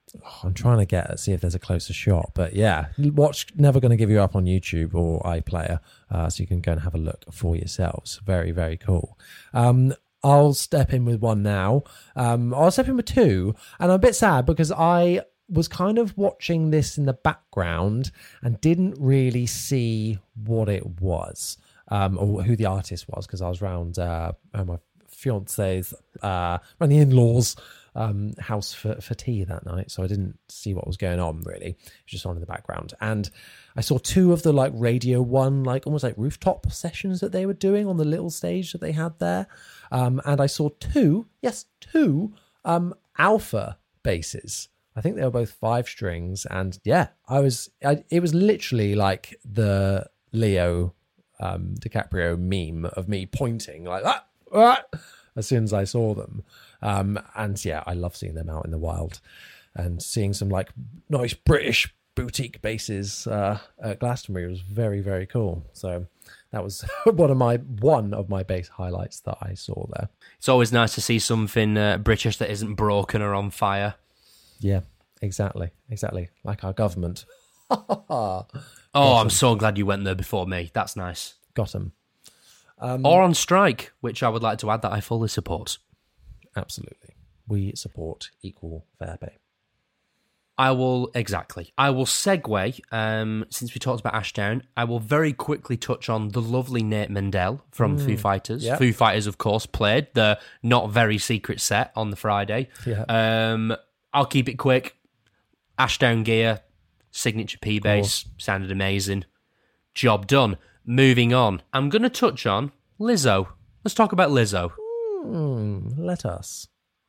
[SPEAKER 2] Oh, I'm trying to get see if there's a closer shot, but yeah, watch Never Gonna Give You Up on YouTube or iPlayer, uh, so you can go and have a look for yourselves. Very, very cool. Um, I'll step in with one now. Um, I'll step in with two, and I'm a bit sad because I was kind of watching this in the background and didn't really see what it was, um, or who the artist was, because I was around uh, my fiance's, uh, around the in-laws' um, house for, for tea that night, so I didn't see what was going on, really. It was just on in the background. And I saw two of the, like, Radio One, like, almost like rooftop sessions that they were doing on the little stage that they had there. Um, and I saw two, yes, two um, alpha basses. I think they were both five strings, and yeah, I was. I, it was literally like the Leo um, DiCaprio meme of me pointing like that ah, as soon as I saw them. Um, and yeah, I love seeing them out in the wild and seeing some like nice British boutique basses uh, at Glastonbury was very, very cool. So that was one of my one of my bass highlights that I saw there.
[SPEAKER 3] It's always nice to see something uh, British that isn't broken or on fire.
[SPEAKER 2] Yeah, exactly, exactly. Like our government.
[SPEAKER 3] Oh, I'm so glad you went there before me. That's nice.
[SPEAKER 2] Got him. Um,
[SPEAKER 3] or on strike, which I would like to add that I fully support.
[SPEAKER 2] Absolutely. We support equal fair pay.
[SPEAKER 3] I will, exactly. I will segue, um, since we talked about Ashdown, I will very quickly touch on the lovely Nate Mendel from mm, Foo Fighters. Yep. Foo Fighters, of course, played the not very secret set on the Friday.
[SPEAKER 2] Yeah.
[SPEAKER 3] Um, I'll keep it quick. Ashdown gear, signature P-bass, cool. Sounded amazing. Job done. Moving on. I'm going to touch on Lizzo. Let's talk about Lizzo.
[SPEAKER 2] Mm, let us.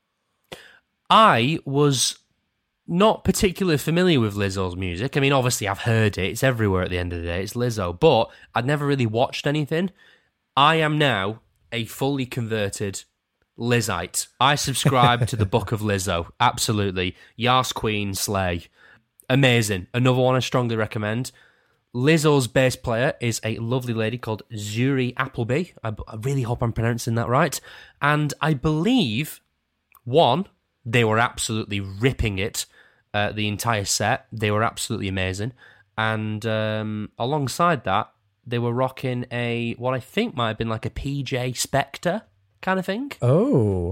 [SPEAKER 3] I was not particularly familiar with Lizzo's music. I mean, obviously I've heard it. It's everywhere at the end of the day. It's Lizzo. But I'd never really watched anything. I am now a fully converted Lizzite. I subscribe to the Book of Lizzo. Absolutely. Yas Queen, slay. Amazing. Another one I strongly recommend. Lizzo's bass player is a lovely lady called Zuri Appleby. I, I really hope I'm pronouncing that right. And I believe, one, they were absolutely ripping it uh, the entire set. They were absolutely amazing. And um, alongside that, they were rocking a, what I think might have been like a P J Spectre kind of thing.
[SPEAKER 2] Oh.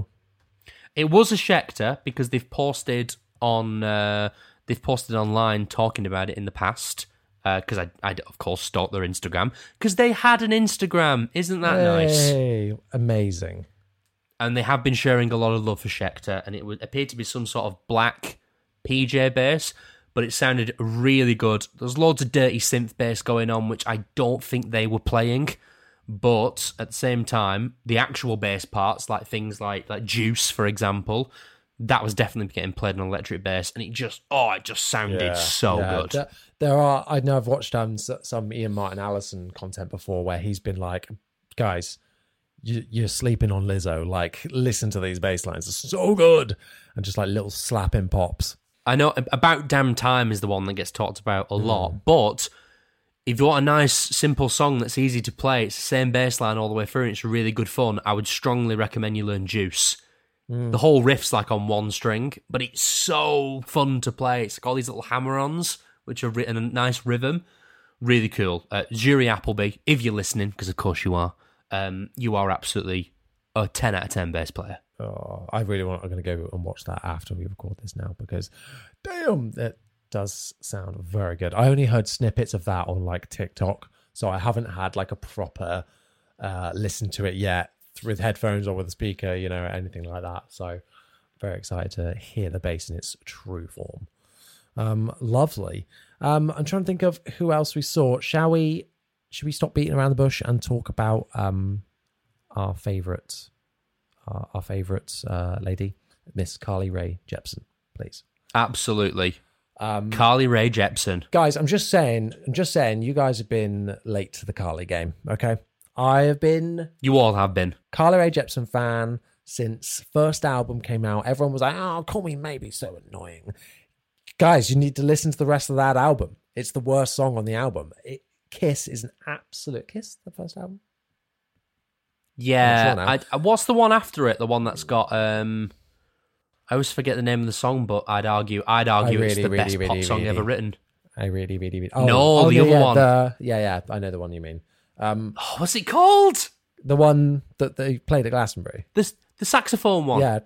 [SPEAKER 3] It was a Schecter because they've posted on, uh, they've posted online talking about it in the past. Because uh, I, I, of course, stalked their Instagram. Because they had an Instagram. Isn't that
[SPEAKER 2] hey,
[SPEAKER 3] nice?
[SPEAKER 2] Amazing.
[SPEAKER 3] And they have been sharing a lot of love for Schecter, and it would appear to be some sort of black P J bass, but it sounded really good. There's loads of dirty synth bass going on, which I don't think they were playing, but at the same time, the actual bass parts, like things like, like Juice, for example, that was definitely getting played on electric bass, and it just, oh, it just sounded yeah, so yeah. good.
[SPEAKER 2] There, there are, I know I've watched um, some Ian Martin Allison content before where he's been like, guys, you, you're sleeping on Lizzo. Like, listen to these bass lines. It's so good. And just like little slapping pops.
[SPEAKER 3] I know About Damn Time is the one that gets talked about a lot, mm. but if you want a nice, simple song that's easy to play, it's the same bass line all the way through, and it's really good fun, I would strongly recommend you learn Juice. Mm. The whole riff's like on one string, but it's so fun to play. It's like all these little hammer-ons, which are in a nice rhythm. Really cool. Uh, Zuri Appleby, if you're listening, because of course you are, um, you are absolutely a ten out of ten bass player.
[SPEAKER 2] Oh, I really want. I'm going to go and watch that after we record this now, because damn, it does sound very good. I only heard snippets of that on like TikTok, so I haven't had like a proper uh, listen to it yet with headphones or with a speaker, you know, anything like that. So very excited to hear the bass in its true form. Um, lovely. Um, I'm trying to think of who else we saw. Shall we? Should we stop beating around the bush and talk about um, our favourite, our, our favourite uh, lady, Miss Carly Rae Jepsen, please?
[SPEAKER 3] Absolutely. Um, Carly Rae Jepsen.
[SPEAKER 2] Guys, I'm just saying. I'm just saying. You guys have been late to the Carly game. Okay. I have been...
[SPEAKER 3] You all have been.
[SPEAKER 2] Carly Rae Jepsen fan since first album came out. Everyone was like, oh, Call Me Maybe, so annoying. Guys, you need to listen to the rest of that album. It's the worst song on the album. It, Kiss is an absolute... Kiss, the first album?
[SPEAKER 3] Yeah. Sure I, what's the one after it? The one that's got... um, I always forget the name of the song, but I'd argue, I'd argue
[SPEAKER 2] really,
[SPEAKER 3] it's the
[SPEAKER 2] really,
[SPEAKER 3] best
[SPEAKER 2] really,
[SPEAKER 3] pop song
[SPEAKER 2] really-
[SPEAKER 3] ever written.
[SPEAKER 2] I really, really, really. Oh,
[SPEAKER 3] No,
[SPEAKER 2] oh,
[SPEAKER 3] the
[SPEAKER 2] yeah,
[SPEAKER 3] other
[SPEAKER 2] yeah,
[SPEAKER 3] one.
[SPEAKER 2] The, yeah, yeah. I know the one you mean. Um,
[SPEAKER 3] Oh, what's it called?
[SPEAKER 2] the one that they played at Glastonbury.
[SPEAKER 3] The the saxophone one.
[SPEAKER 2] Yeah.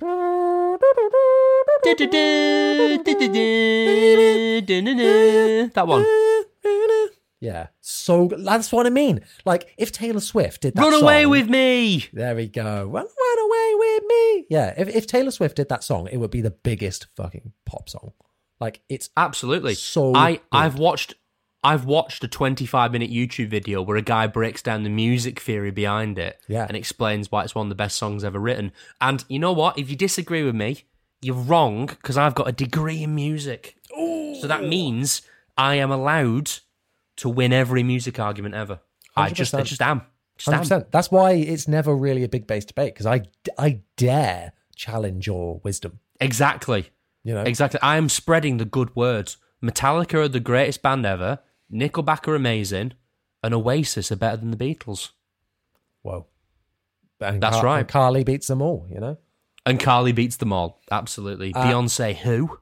[SPEAKER 3] That one.
[SPEAKER 2] Yeah. So that's what I mean. Like if Taylor Swift did that
[SPEAKER 3] Run
[SPEAKER 2] song,
[SPEAKER 3] away with me.
[SPEAKER 2] There we go. Run, run away with me. Yeah. If if Taylor Swift did that song, it would be the biggest fucking pop song. Like it's
[SPEAKER 3] Absolutely.
[SPEAKER 2] so
[SPEAKER 3] I
[SPEAKER 2] good.
[SPEAKER 3] I've watched I've watched a twenty-five minute YouTube video where a guy breaks down the music theory behind it
[SPEAKER 2] Yeah.
[SPEAKER 3] and explains why it's one of the best songs ever written. And you know what? If you disagree with me, you're wrong because I've got a degree in music. So that means I am allowed to win every music argument ever. I just, I
[SPEAKER 2] one hundred percent.
[SPEAKER 3] just am. Just
[SPEAKER 2] one hundred
[SPEAKER 3] am.
[SPEAKER 2] percent. That's why it's never really a big base debate because I I dare challenge your wisdom.
[SPEAKER 3] Exactly.
[SPEAKER 2] You know.
[SPEAKER 3] Exactly. I am spreading the good word. Metallica are the greatest band ever. Nickelback are amazing. And Oasis are better than the Beatles.
[SPEAKER 2] Whoa. And
[SPEAKER 3] That's
[SPEAKER 2] Car-
[SPEAKER 3] right.
[SPEAKER 2] and Carly beats them all. You know.
[SPEAKER 3] And Carly beats them all. Absolutely.
[SPEAKER 2] Uh,
[SPEAKER 3] Beyonce, who?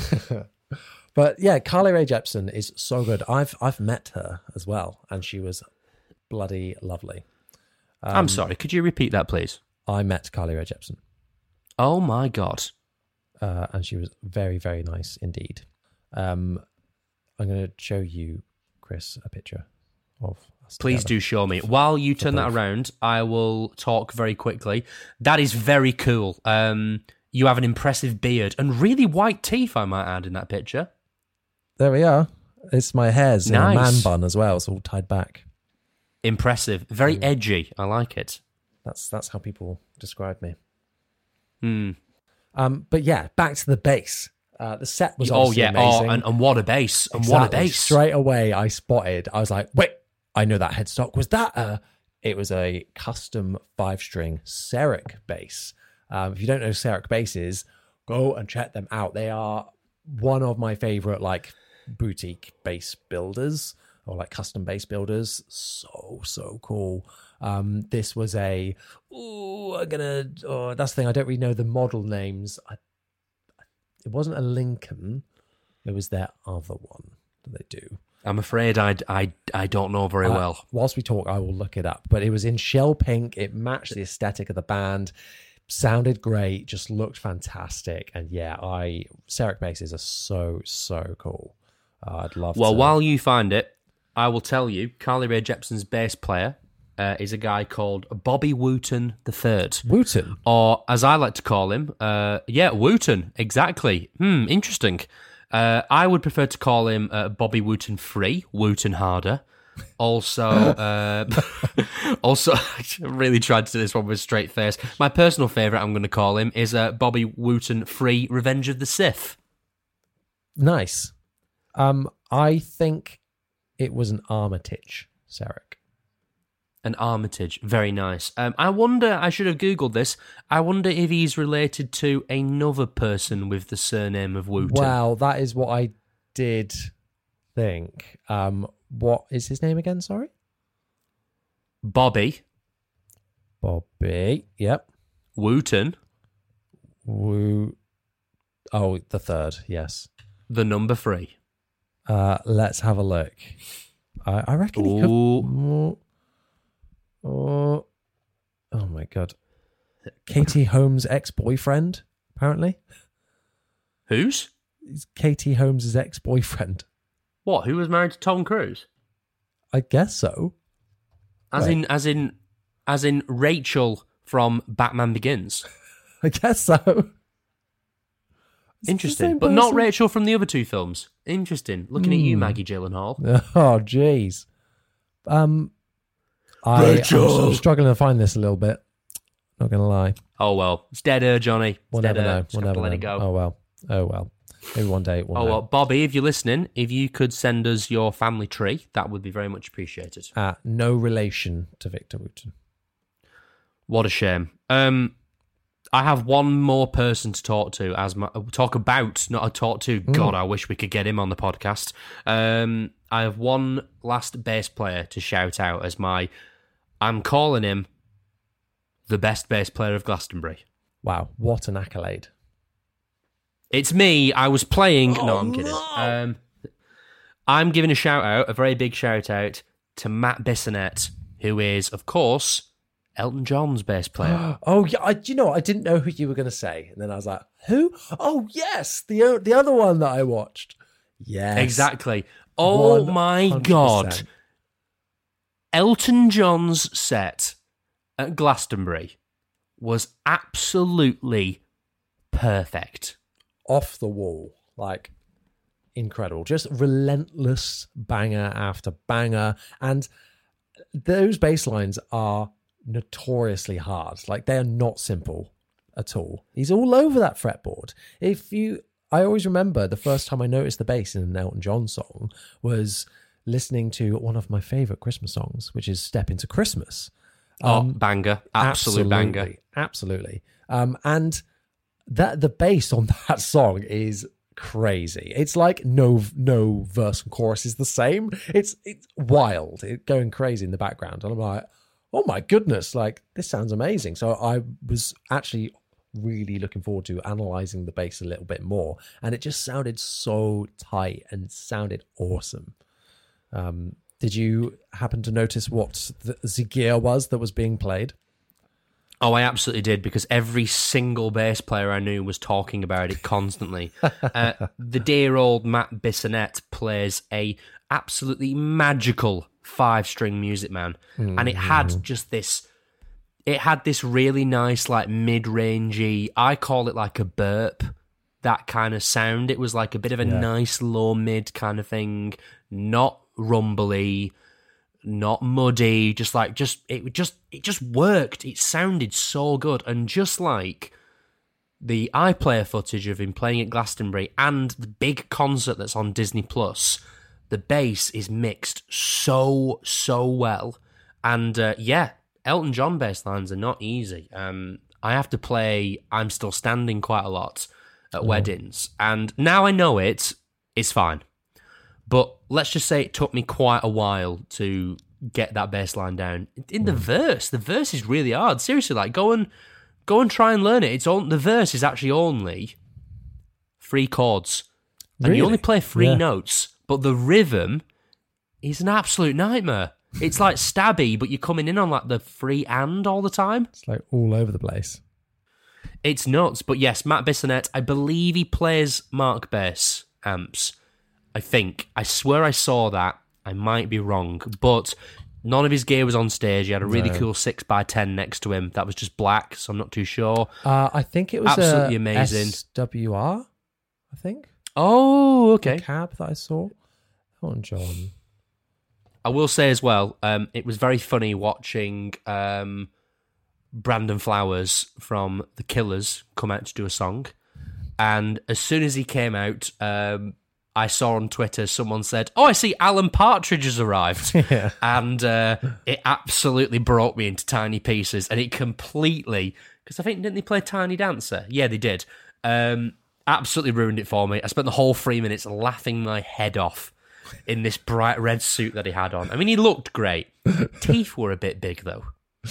[SPEAKER 2] But yeah, Carly Rae Jepsen is so good. I've I've met her as well, and she was bloody lovely. Um,
[SPEAKER 3] I'm sorry. Could you repeat that, please?
[SPEAKER 2] I met Carly Rae Jepsen,
[SPEAKER 3] Oh, my God.
[SPEAKER 2] uh, and she was very very nice indeed. Um, I'm going to show you, Chris, a picture of us.
[SPEAKER 3] Please
[SPEAKER 2] together.
[SPEAKER 3] do show me. While you turn that
[SPEAKER 2] proof.
[SPEAKER 3] around, I will talk very quickly. That is very cool. Um, you have an impressive beard and really white teeth, I might add, in that picture.
[SPEAKER 2] There we are. It's my hair's in a man
[SPEAKER 3] Nice.
[SPEAKER 2] bun as well. It's all tied back.
[SPEAKER 3] Impressive. Very edgy. I like it.
[SPEAKER 2] That's that's how people describe me.
[SPEAKER 3] Hmm.
[SPEAKER 2] Um, but yeah, back to the bass. Uh, the set was
[SPEAKER 3] Oh,
[SPEAKER 2] obviously
[SPEAKER 3] yeah.
[SPEAKER 2] amazing.
[SPEAKER 3] Oh, and, and what a bass. And what a
[SPEAKER 2] Exactly.
[SPEAKER 3] bass.
[SPEAKER 2] Straight away, I spotted. I was like, "Wait, I know that headstock. Was that a?" It was a custom five-string Seric bass. Um, if you don't know Seric basses, go and check them out. They are one of my favorite, like boutique bass builders or like custom bass builders. So so cool. Um, this was a. Oh, I'm gonna. Oh, that's the thing. I don't really know the model names. I, it wasn't a Lincoln. It was their other one that they do.
[SPEAKER 3] I'm afraid I, I, I don't know very
[SPEAKER 2] Uh,
[SPEAKER 3] well.
[SPEAKER 2] Whilst we talk, I will look it up. But it was in shell pink. It matched the aesthetic of the band. Sounded great. Just looked fantastic. And yeah, I Seric basses are so so cool. Uh, I'd love.
[SPEAKER 3] Well,
[SPEAKER 2] to.
[SPEAKER 3] while you find it, I will tell you, Carly Rae Jepsen's bass player uh, is a guy called Bobby Wooten the Third.
[SPEAKER 2] Wooten.
[SPEAKER 3] Or, as I like to call him, uh, yeah, Wooten, exactly. Hmm, interesting. Uh, I would prefer to call him uh, Bobby Wooten Free, Wooten Harder. Also, uh, also, I really tried to do this one with a straight face. My personal favourite, I'm going to call him, is uh, Bobby Wooten Free, Revenge of the Sith.
[SPEAKER 2] Nice. Um, I think it was an Armitage Seric.
[SPEAKER 3] An Armitage, very nice. Um, I wonder, I should have Googled this, I wonder if he's related to another person with the surname of Wooten.
[SPEAKER 2] Well, that is what I did think. Um, what is his name again? Sorry,
[SPEAKER 3] Bobby
[SPEAKER 2] Bobby. Yep.
[SPEAKER 3] Wooten,
[SPEAKER 2] Woo. Oh, the third. Yes.
[SPEAKER 3] the number three.
[SPEAKER 2] Uh, let's have a look. I, I reckon he could.
[SPEAKER 3] Ooh.
[SPEAKER 2] Oh, oh, oh my god. Katie Holmes' ex-boyfriend. Apparently,
[SPEAKER 3] Whose?
[SPEAKER 2] he's Katie Holmes' ex-boyfriend.
[SPEAKER 3] What, who was married to Tom Cruise?
[SPEAKER 2] I guess so.
[SPEAKER 3] As
[SPEAKER 2] Right.
[SPEAKER 3] in, as in, as in Rachel from Batman Begins.
[SPEAKER 2] I guess so. It's the
[SPEAKER 3] Interesting,
[SPEAKER 2] same
[SPEAKER 3] but not
[SPEAKER 2] person.
[SPEAKER 3] Rachel from the other two films. Interesting. Looking at you,
[SPEAKER 2] Hmm.
[SPEAKER 3] Maggie Gyllenhaal.
[SPEAKER 2] Oh, jeez. Um, I, I'm,
[SPEAKER 3] Rachel.
[SPEAKER 2] I'm struggling to find this a little bit. Not gonna lie.
[SPEAKER 3] Oh well, it's dead air, Johnny. It's
[SPEAKER 2] We'll
[SPEAKER 3] dead
[SPEAKER 2] never
[SPEAKER 3] air.
[SPEAKER 2] know.
[SPEAKER 3] Just
[SPEAKER 2] We'll
[SPEAKER 3] have
[SPEAKER 2] never
[SPEAKER 3] to let
[SPEAKER 2] know.
[SPEAKER 3] it go.
[SPEAKER 2] Oh well. Oh well. Maybe one day we'll
[SPEAKER 3] Oh
[SPEAKER 2] know.
[SPEAKER 3] well, Bobby, if you're listening, if you could send us your family tree, that would be very much appreciated.
[SPEAKER 2] Uh, no relation to Victor Wooten.
[SPEAKER 3] What a shame. Um, I have one more person to talk to, as my, talk about, not a talk to. God, I wish we could get him on the podcast. Um, I have one last bass player to shout out as my. I'm calling him the best bass player of Glastonbury.
[SPEAKER 2] Wow, what an accolade.
[SPEAKER 3] It's me. I was playing.
[SPEAKER 2] Oh,
[SPEAKER 3] no, I'm kidding.
[SPEAKER 2] no.
[SPEAKER 3] Um, I'm giving a shout out, a very big shout out to Matt Bissonette, who is, of course, Elton John's bass player.
[SPEAKER 2] Oh, yeah. I, you know, I didn't know who you were going to say. And then I was like, who? Oh, yes. The, o- the other one that I watched. Yes.
[SPEAKER 3] Exactly. Oh, my
[SPEAKER 2] one hundred percent.
[SPEAKER 3] God. Elton John's set at Glastonbury was absolutely perfect.
[SPEAKER 2] Off the wall. Like, incredible. Just relentless banger after banger. And those bass lines are notoriously hard. Like, they are not simple at all. He's all over that fretboard. If you, I always remember the first time I noticed the bass in an Elton John song was listening to one of my favorite Christmas songs, which is Step Into Christmas.
[SPEAKER 3] Oh, banger. Absolute banger.
[SPEAKER 2] Absolutely. Um, and that the bass on that song is crazy. It's like no no verse and chorus is the same. It's it's wild. It's going crazy in the background. And I'm like, oh my goodness, like this sounds amazing. So I was actually really looking forward to analyzing the bass a little bit more. And it just sounded so tight and sounded awesome. Um, did you happen to notice what the, the gear was that was being played?
[SPEAKER 3] Oh, I absolutely did, because every single bass player I knew was talking about it constantly. uh, the dear old Matt Bissonette plays a absolutely magical five-string Music Man, mm. and it had just this, it had this really nice, like, mid-rangey, I call it like a burp, that kind of sound. It was like a bit of a yeah. nice low-mid kind of thing, not rumbly, not muddy, just like just it just it just worked. It sounded so good, and just like the iPlayer footage of him playing at Glastonbury and the big concert that's on Disney Plus, the bass is mixed so so well. And uh, yeah, Elton John bass lines are not easy. Um, I have to play "I'm Still Standing" quite a lot at oh. weddings, and now I know it, it's fine. But let's just say it took me quite a while to get that bass line down. In the verse, the verse is really hard. Seriously, like go and go and try and learn it. It's on the verse is actually only three chords, and
[SPEAKER 2] really?
[SPEAKER 3] you only play three
[SPEAKER 2] yeah.
[SPEAKER 3] notes. But the rhythm is an absolute nightmare. It's like stabby, but you're coming in on like the free and all the time.
[SPEAKER 2] It's like all over the place.
[SPEAKER 3] It's nuts. But yes, Matt Bissonette, I believe he plays Mark bass amps. I think. I swear I saw that. I might be wrong. But none of his gear was on stage. He had a really no. cool six by ten next to him. That was just black, so I'm not too sure.
[SPEAKER 2] Uh, I think it was
[SPEAKER 3] absolutely
[SPEAKER 2] a
[SPEAKER 3] amazing.
[SPEAKER 2] S W R, I think.
[SPEAKER 3] Oh, okay.
[SPEAKER 2] The cab that I saw. Come on, John.
[SPEAKER 3] I will say as well, um, it was very funny watching um, Brandon Flowers from The Killers come out to do a song. And as soon as he came out, um, I saw on Twitter someone said, "Oh, I see Alan Partridge has arrived." Yeah. And uh, it absolutely broke me into tiny pieces. And it completely, because I think, didn't they play Tiny Dancer? Yeah, they did. Um, absolutely ruined it for me. I spent the whole three minutes laughing my head off in this bright red suit that he had on. I mean, he looked great. Teeth were a bit big, though.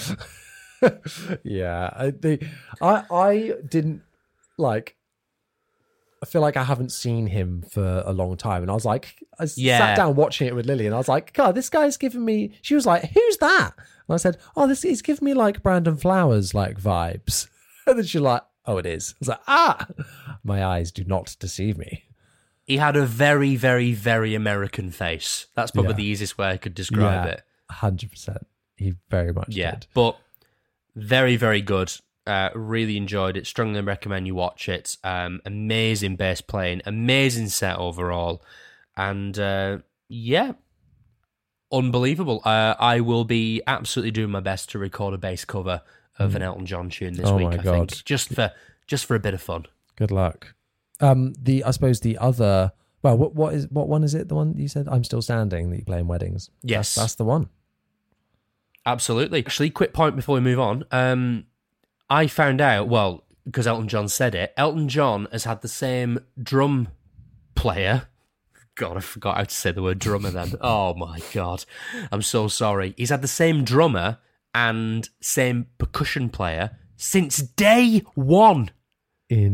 [SPEAKER 2] yeah. I, they, I, I didn't, like... I feel like I haven't seen him for a long time. And I was like, I
[SPEAKER 3] yeah.
[SPEAKER 2] sat down watching it with Lily and I was like, God, this guy's giving me, she was like, who's that? And I said, oh, this he's giving me like Brandon Flowers like vibes. And then she's like, oh, it is. I was like, ah, my eyes do not deceive me.
[SPEAKER 3] He had a very, very, very American face. That's probably yeah. the easiest way I could describe
[SPEAKER 2] yeah,
[SPEAKER 3] it.
[SPEAKER 2] one hundred percent. He very much
[SPEAKER 3] yeah,
[SPEAKER 2] did.
[SPEAKER 3] But very, very good. Uh, really enjoyed it. Strongly recommend you watch it. Um, amazing bass playing, amazing set overall, and uh, yeah, unbelievable. Uh, I will be absolutely doing my best to record a bass cover of mm. an Elton John tune this
[SPEAKER 2] oh
[SPEAKER 3] week.
[SPEAKER 2] My
[SPEAKER 3] I
[SPEAKER 2] God.
[SPEAKER 3] think just for just for a bit of fun.
[SPEAKER 2] Good luck. Um, the I suppose the other well, what what is what one is it? The one you said I'm Still Standing that you play in weddings.
[SPEAKER 3] Yes,
[SPEAKER 2] that's, that's the one.
[SPEAKER 3] Absolutely. Actually, quick point before we move on. Um. I found out, well, because Elton John said it, Elton John has had the same drum player. God, I forgot how to say the word drummer then. Oh my God. I'm so sorry. He's had the same drummer and same percussion player since day one.
[SPEAKER 2] Insane.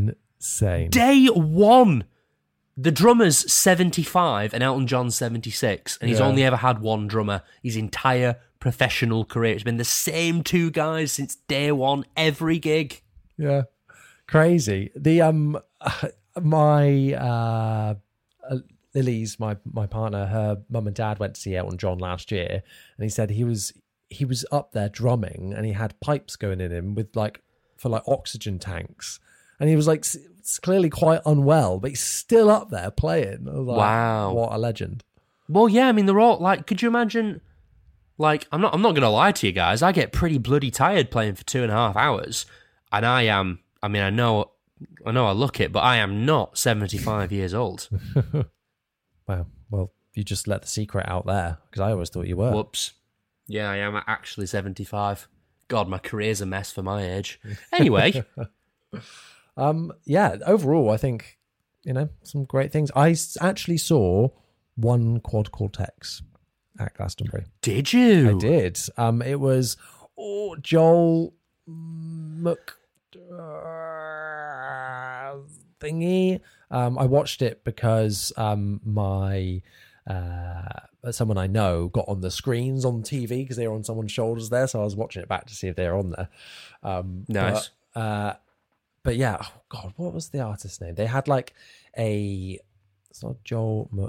[SPEAKER 2] insane.
[SPEAKER 3] Day one. The drummer's seventy-five and Elton John's seventy-six, and he's
[SPEAKER 2] Yeah.
[SPEAKER 3] only ever had one drummer his entire professional career. It's been the same two guys since day one, every gig.
[SPEAKER 2] Yeah, crazy. The um, my uh, uh, Lily's my my partner. Her mum and dad went to see Elton John last year, and he said he was he was up there drumming, and he had pipes going in him with like for like oxygen tanks, and he was like s- clearly quite unwell, but he's still up there playing. I was like,
[SPEAKER 3] Wow.
[SPEAKER 2] what a legend!
[SPEAKER 3] Well, yeah, I mean, they're all like, could you imagine? Like, I'm not, I'm not going to lie to you guys. I get pretty bloody tired playing for two and a half hours, and I am. I mean, I know, I know, I look it, but I am not seventy-five years old.
[SPEAKER 2] Wow. Well, you just let the secret out there because I always thought you were.
[SPEAKER 3] Whoops. Yeah, I am actually seventy-five. God, my career's a mess for my age. Anyway,
[SPEAKER 2] Um, yeah, overall, I think, you know, some great things. I s- actually saw one quad Cortex at Glastonbury.
[SPEAKER 3] did you?
[SPEAKER 2] I did. Um, it was oh, Joel Mc uh, thingy. Um, I watched it because um, my uh, someone I know got on the screens on T V because they were on someone's shoulders there, so I was watching it back to see if they were on there. Um,
[SPEAKER 3] Nice.
[SPEAKER 2] But, uh, but yeah, oh God, what was the artist's name? They had like a. It's not Joel Mc.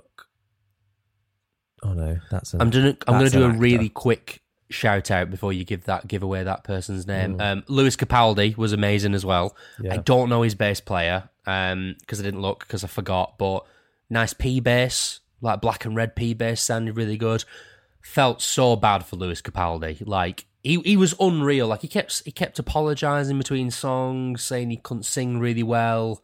[SPEAKER 2] Oh no, that's an,
[SPEAKER 3] I'm doing. I'm going
[SPEAKER 2] that's
[SPEAKER 3] to do
[SPEAKER 2] an
[SPEAKER 3] a
[SPEAKER 2] actor.
[SPEAKER 3] really quick shout out before you give that give away that person's name.
[SPEAKER 2] Mm.
[SPEAKER 3] Um, Lewis Capaldi was amazing as well.
[SPEAKER 2] Yeah.
[SPEAKER 3] I don't know his bass player um because I didn't look because I forgot. But nice P bass, like black and red P bass, sounded really good. Felt so bad for Lewis Capaldi. Like he he was unreal. Like he kept he kept apologizing between songs, saying he couldn't sing really well.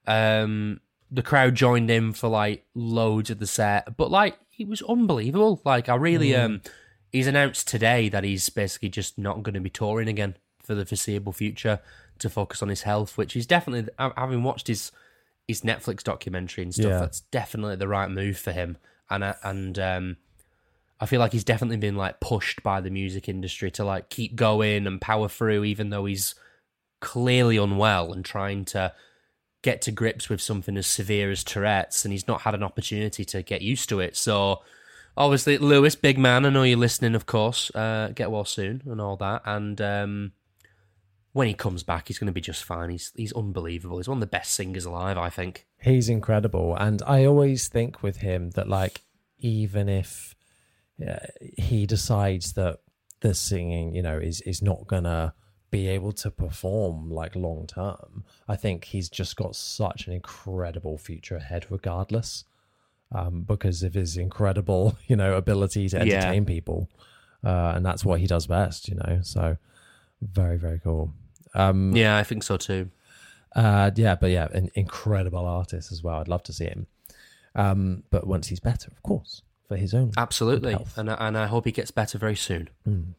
[SPEAKER 3] Um, the crowd joined him for like loads of the set, but like he was unbelievable. Like I really um. He's announced today that he's basically just not going to be touring again for the foreseeable future to focus on his health, which is definitely, having watched his his Netflix documentary and stuff,
[SPEAKER 2] Yeah.
[SPEAKER 3] that's definitely the right move for him. And I, and um, I feel like he's definitely been like pushed by the music industry to like keep going and power through, even though he's clearly unwell and trying to get to grips with something as severe as Tourette's, and he's not had an opportunity to get used to it. So obviously, Lewis, big man, I know you're listening, of course. Uh, get well soon and all that. And um, when he comes back, he's going to be just fine. He's he's unbelievable. He's one of the best singers alive, I think.
[SPEAKER 2] He's incredible. And I always think with him that, like, even if uh, he decides that the singing, you know, is, is not going to be able to perform, like, long term, I think he's just got such an incredible future ahead regardless. Um, because of his incredible, you know, ability to
[SPEAKER 3] Yeah.
[SPEAKER 2] entertain people. Uh, and that's what he does best, you know. So very, very cool. Um,
[SPEAKER 3] Yeah, I think so too.
[SPEAKER 2] Uh, yeah, but yeah, an incredible artist as well. I'd love to see him. Um, but once he's better, of course, for his own
[SPEAKER 3] Absolutely.
[SPEAKER 2] good health.
[SPEAKER 3] And I, and I hope he gets better very soon.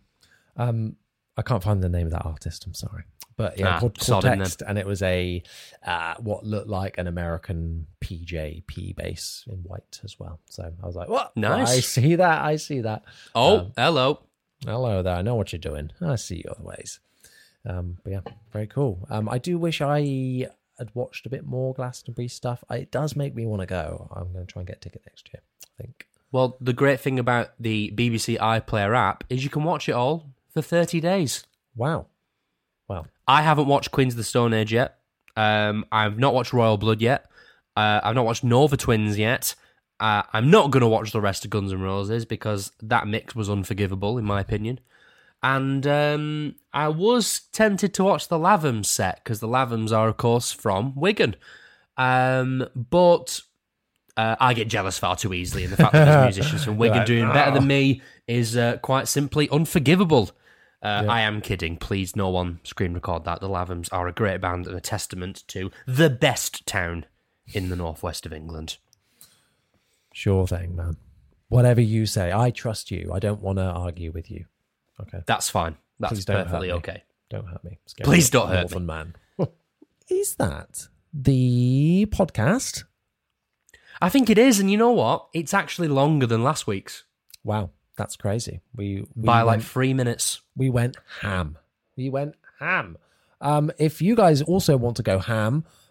[SPEAKER 2] Um, I can't find the name of that artist. I'm sorry, but yeah,
[SPEAKER 3] Ah,
[SPEAKER 2] called
[SPEAKER 3] sod him
[SPEAKER 2] Cortex, and it was a uh, what looked like an American P J P bass in white as well. So I was like, "What?
[SPEAKER 3] Nice.
[SPEAKER 2] I see that. I see that."
[SPEAKER 3] Oh,
[SPEAKER 2] Um,
[SPEAKER 3] hello.
[SPEAKER 2] Hello there. I know what you're doing. I see your ways. Um, but yeah, very cool. Um, I do wish I had watched a bit more Glastonbury stuff. I, it does make me want to go. I'm going to try and get a ticket next year, I think.
[SPEAKER 3] Well, the great thing about the B B C iPlayer app is you can watch it all for thirty days.
[SPEAKER 2] Wow. Wow.
[SPEAKER 3] I haven't watched Queens of the Stone Age yet. Um, I've not watched Royal Blood yet. Uh, I've not watched Nova Twins yet. Uh, I'm not going to watch the rest of Guns N' Roses because that mix was unforgivable, in my opinion. And um, I was tempted to watch the Lavums set because the Lavums are, of course, from Wigan. Um, but uh, I get jealous far too easily, and the fact that there's musicians from Wigan
[SPEAKER 2] Like,
[SPEAKER 3] doing better
[SPEAKER 2] "Oh."
[SPEAKER 3] than me is uh, quite simply unforgivable. Uh, I am kidding. Please, no one screen record that. The Lavums are a great band and a testament to the best town in the northwest of England.
[SPEAKER 2] Sure thing, man. Whatever you say, I trust you. I don't want to argue with you. Okay.
[SPEAKER 3] That's fine. That's
[SPEAKER 2] Please don't hurt
[SPEAKER 3] perfectly
[SPEAKER 2] me.
[SPEAKER 3] okay.
[SPEAKER 2] Don't hurt me. Scary
[SPEAKER 3] Please don't hurt
[SPEAKER 2] Northern man. Is that the podcast?
[SPEAKER 3] I think it is, and you know what? It's actually longer than last week's
[SPEAKER 2] Wow, that's crazy. We, we
[SPEAKER 3] by like
[SPEAKER 2] went-
[SPEAKER 3] three minutes.
[SPEAKER 2] we went ham. We went ham. Um, if you guys also want to go ham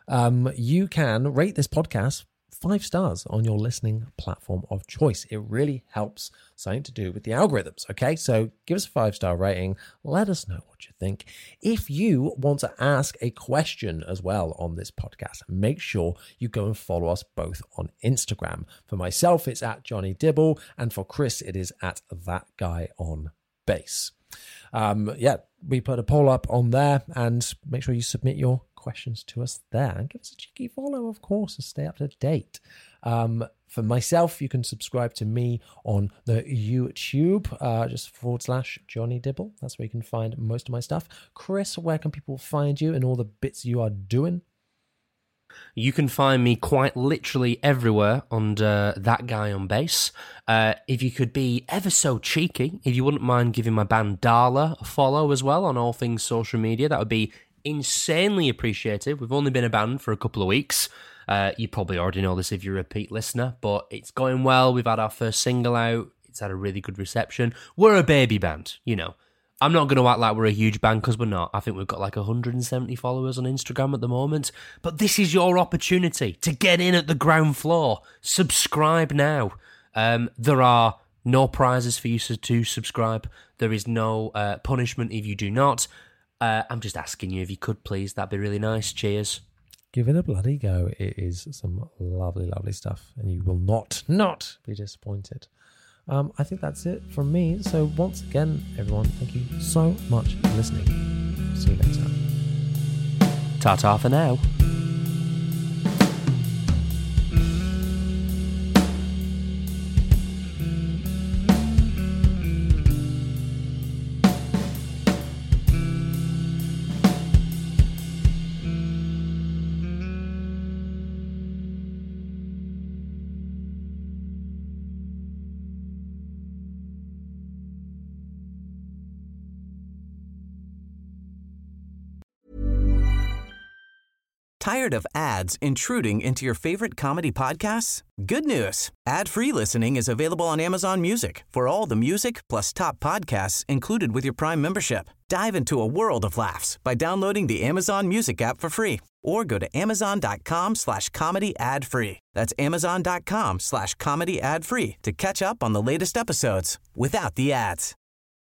[SPEAKER 2] um, you can rate this podcast five stars on your listening platform of choice. It really helps, something to do with the algorithms, okay? So give us a five-star rating. Let us know what you think. If you want to ask a question as well on this podcast, make sure you go and follow us both on Instagram. For myself, it's at Johnny Dibble, and for Chris, it is at That Guy on Bass. Um, yeah, we put a poll up on there, and make sure you submit your questions to us there, and give us a cheeky follow, of course, to stay up to date. Um, for myself, you can subscribe to me on the YouTube, uh, just forward slash Johnny Dibble. That's where you can find most of my stuff. Chris, where can people find you and all the bits you are doing?
[SPEAKER 3] You can find me quite literally everywhere under That Guy on Bass. Uh, if you could be ever so cheeky, if you wouldn't mind giving my band Darla a follow as well on all things social media, that would be insanely appreciated. We've only been a band for a couple of weeks. Uh, you probably already know this if you're a repeat listener, but it's going well. We've had our first single out. It's had a really good reception. We're a baby band, you know. I'm not going to act like we're a huge band because we're not. I think we've got like one hundred seventy followers on Instagram at the moment. But this is your opportunity to get in at the ground floor. Subscribe now. Um, there are no prizes for you to subscribe. There is no uh, punishment if you do not. Uh, I'm just asking you if you could, please. That'd be really nice. Cheers.
[SPEAKER 2] Give it a bloody go. It is some lovely, lovely stuff, and you will not, not be disappointed. Um, I think that's it from me. So once again, everyone, thank you so much for listening. See you next time.
[SPEAKER 3] Ta-ta for now.
[SPEAKER 1] Tired of ads intruding into your favorite comedy podcasts? Good news. Ad-free listening is available on Amazon Music for all the music plus top podcasts included with your Prime membership. Dive into a world of laughs by downloading the Amazon Music app for free or go to amazon.com slash comedy ad free. That's amazon.com slash comedy ad free to catch up on the latest episodes without the ads.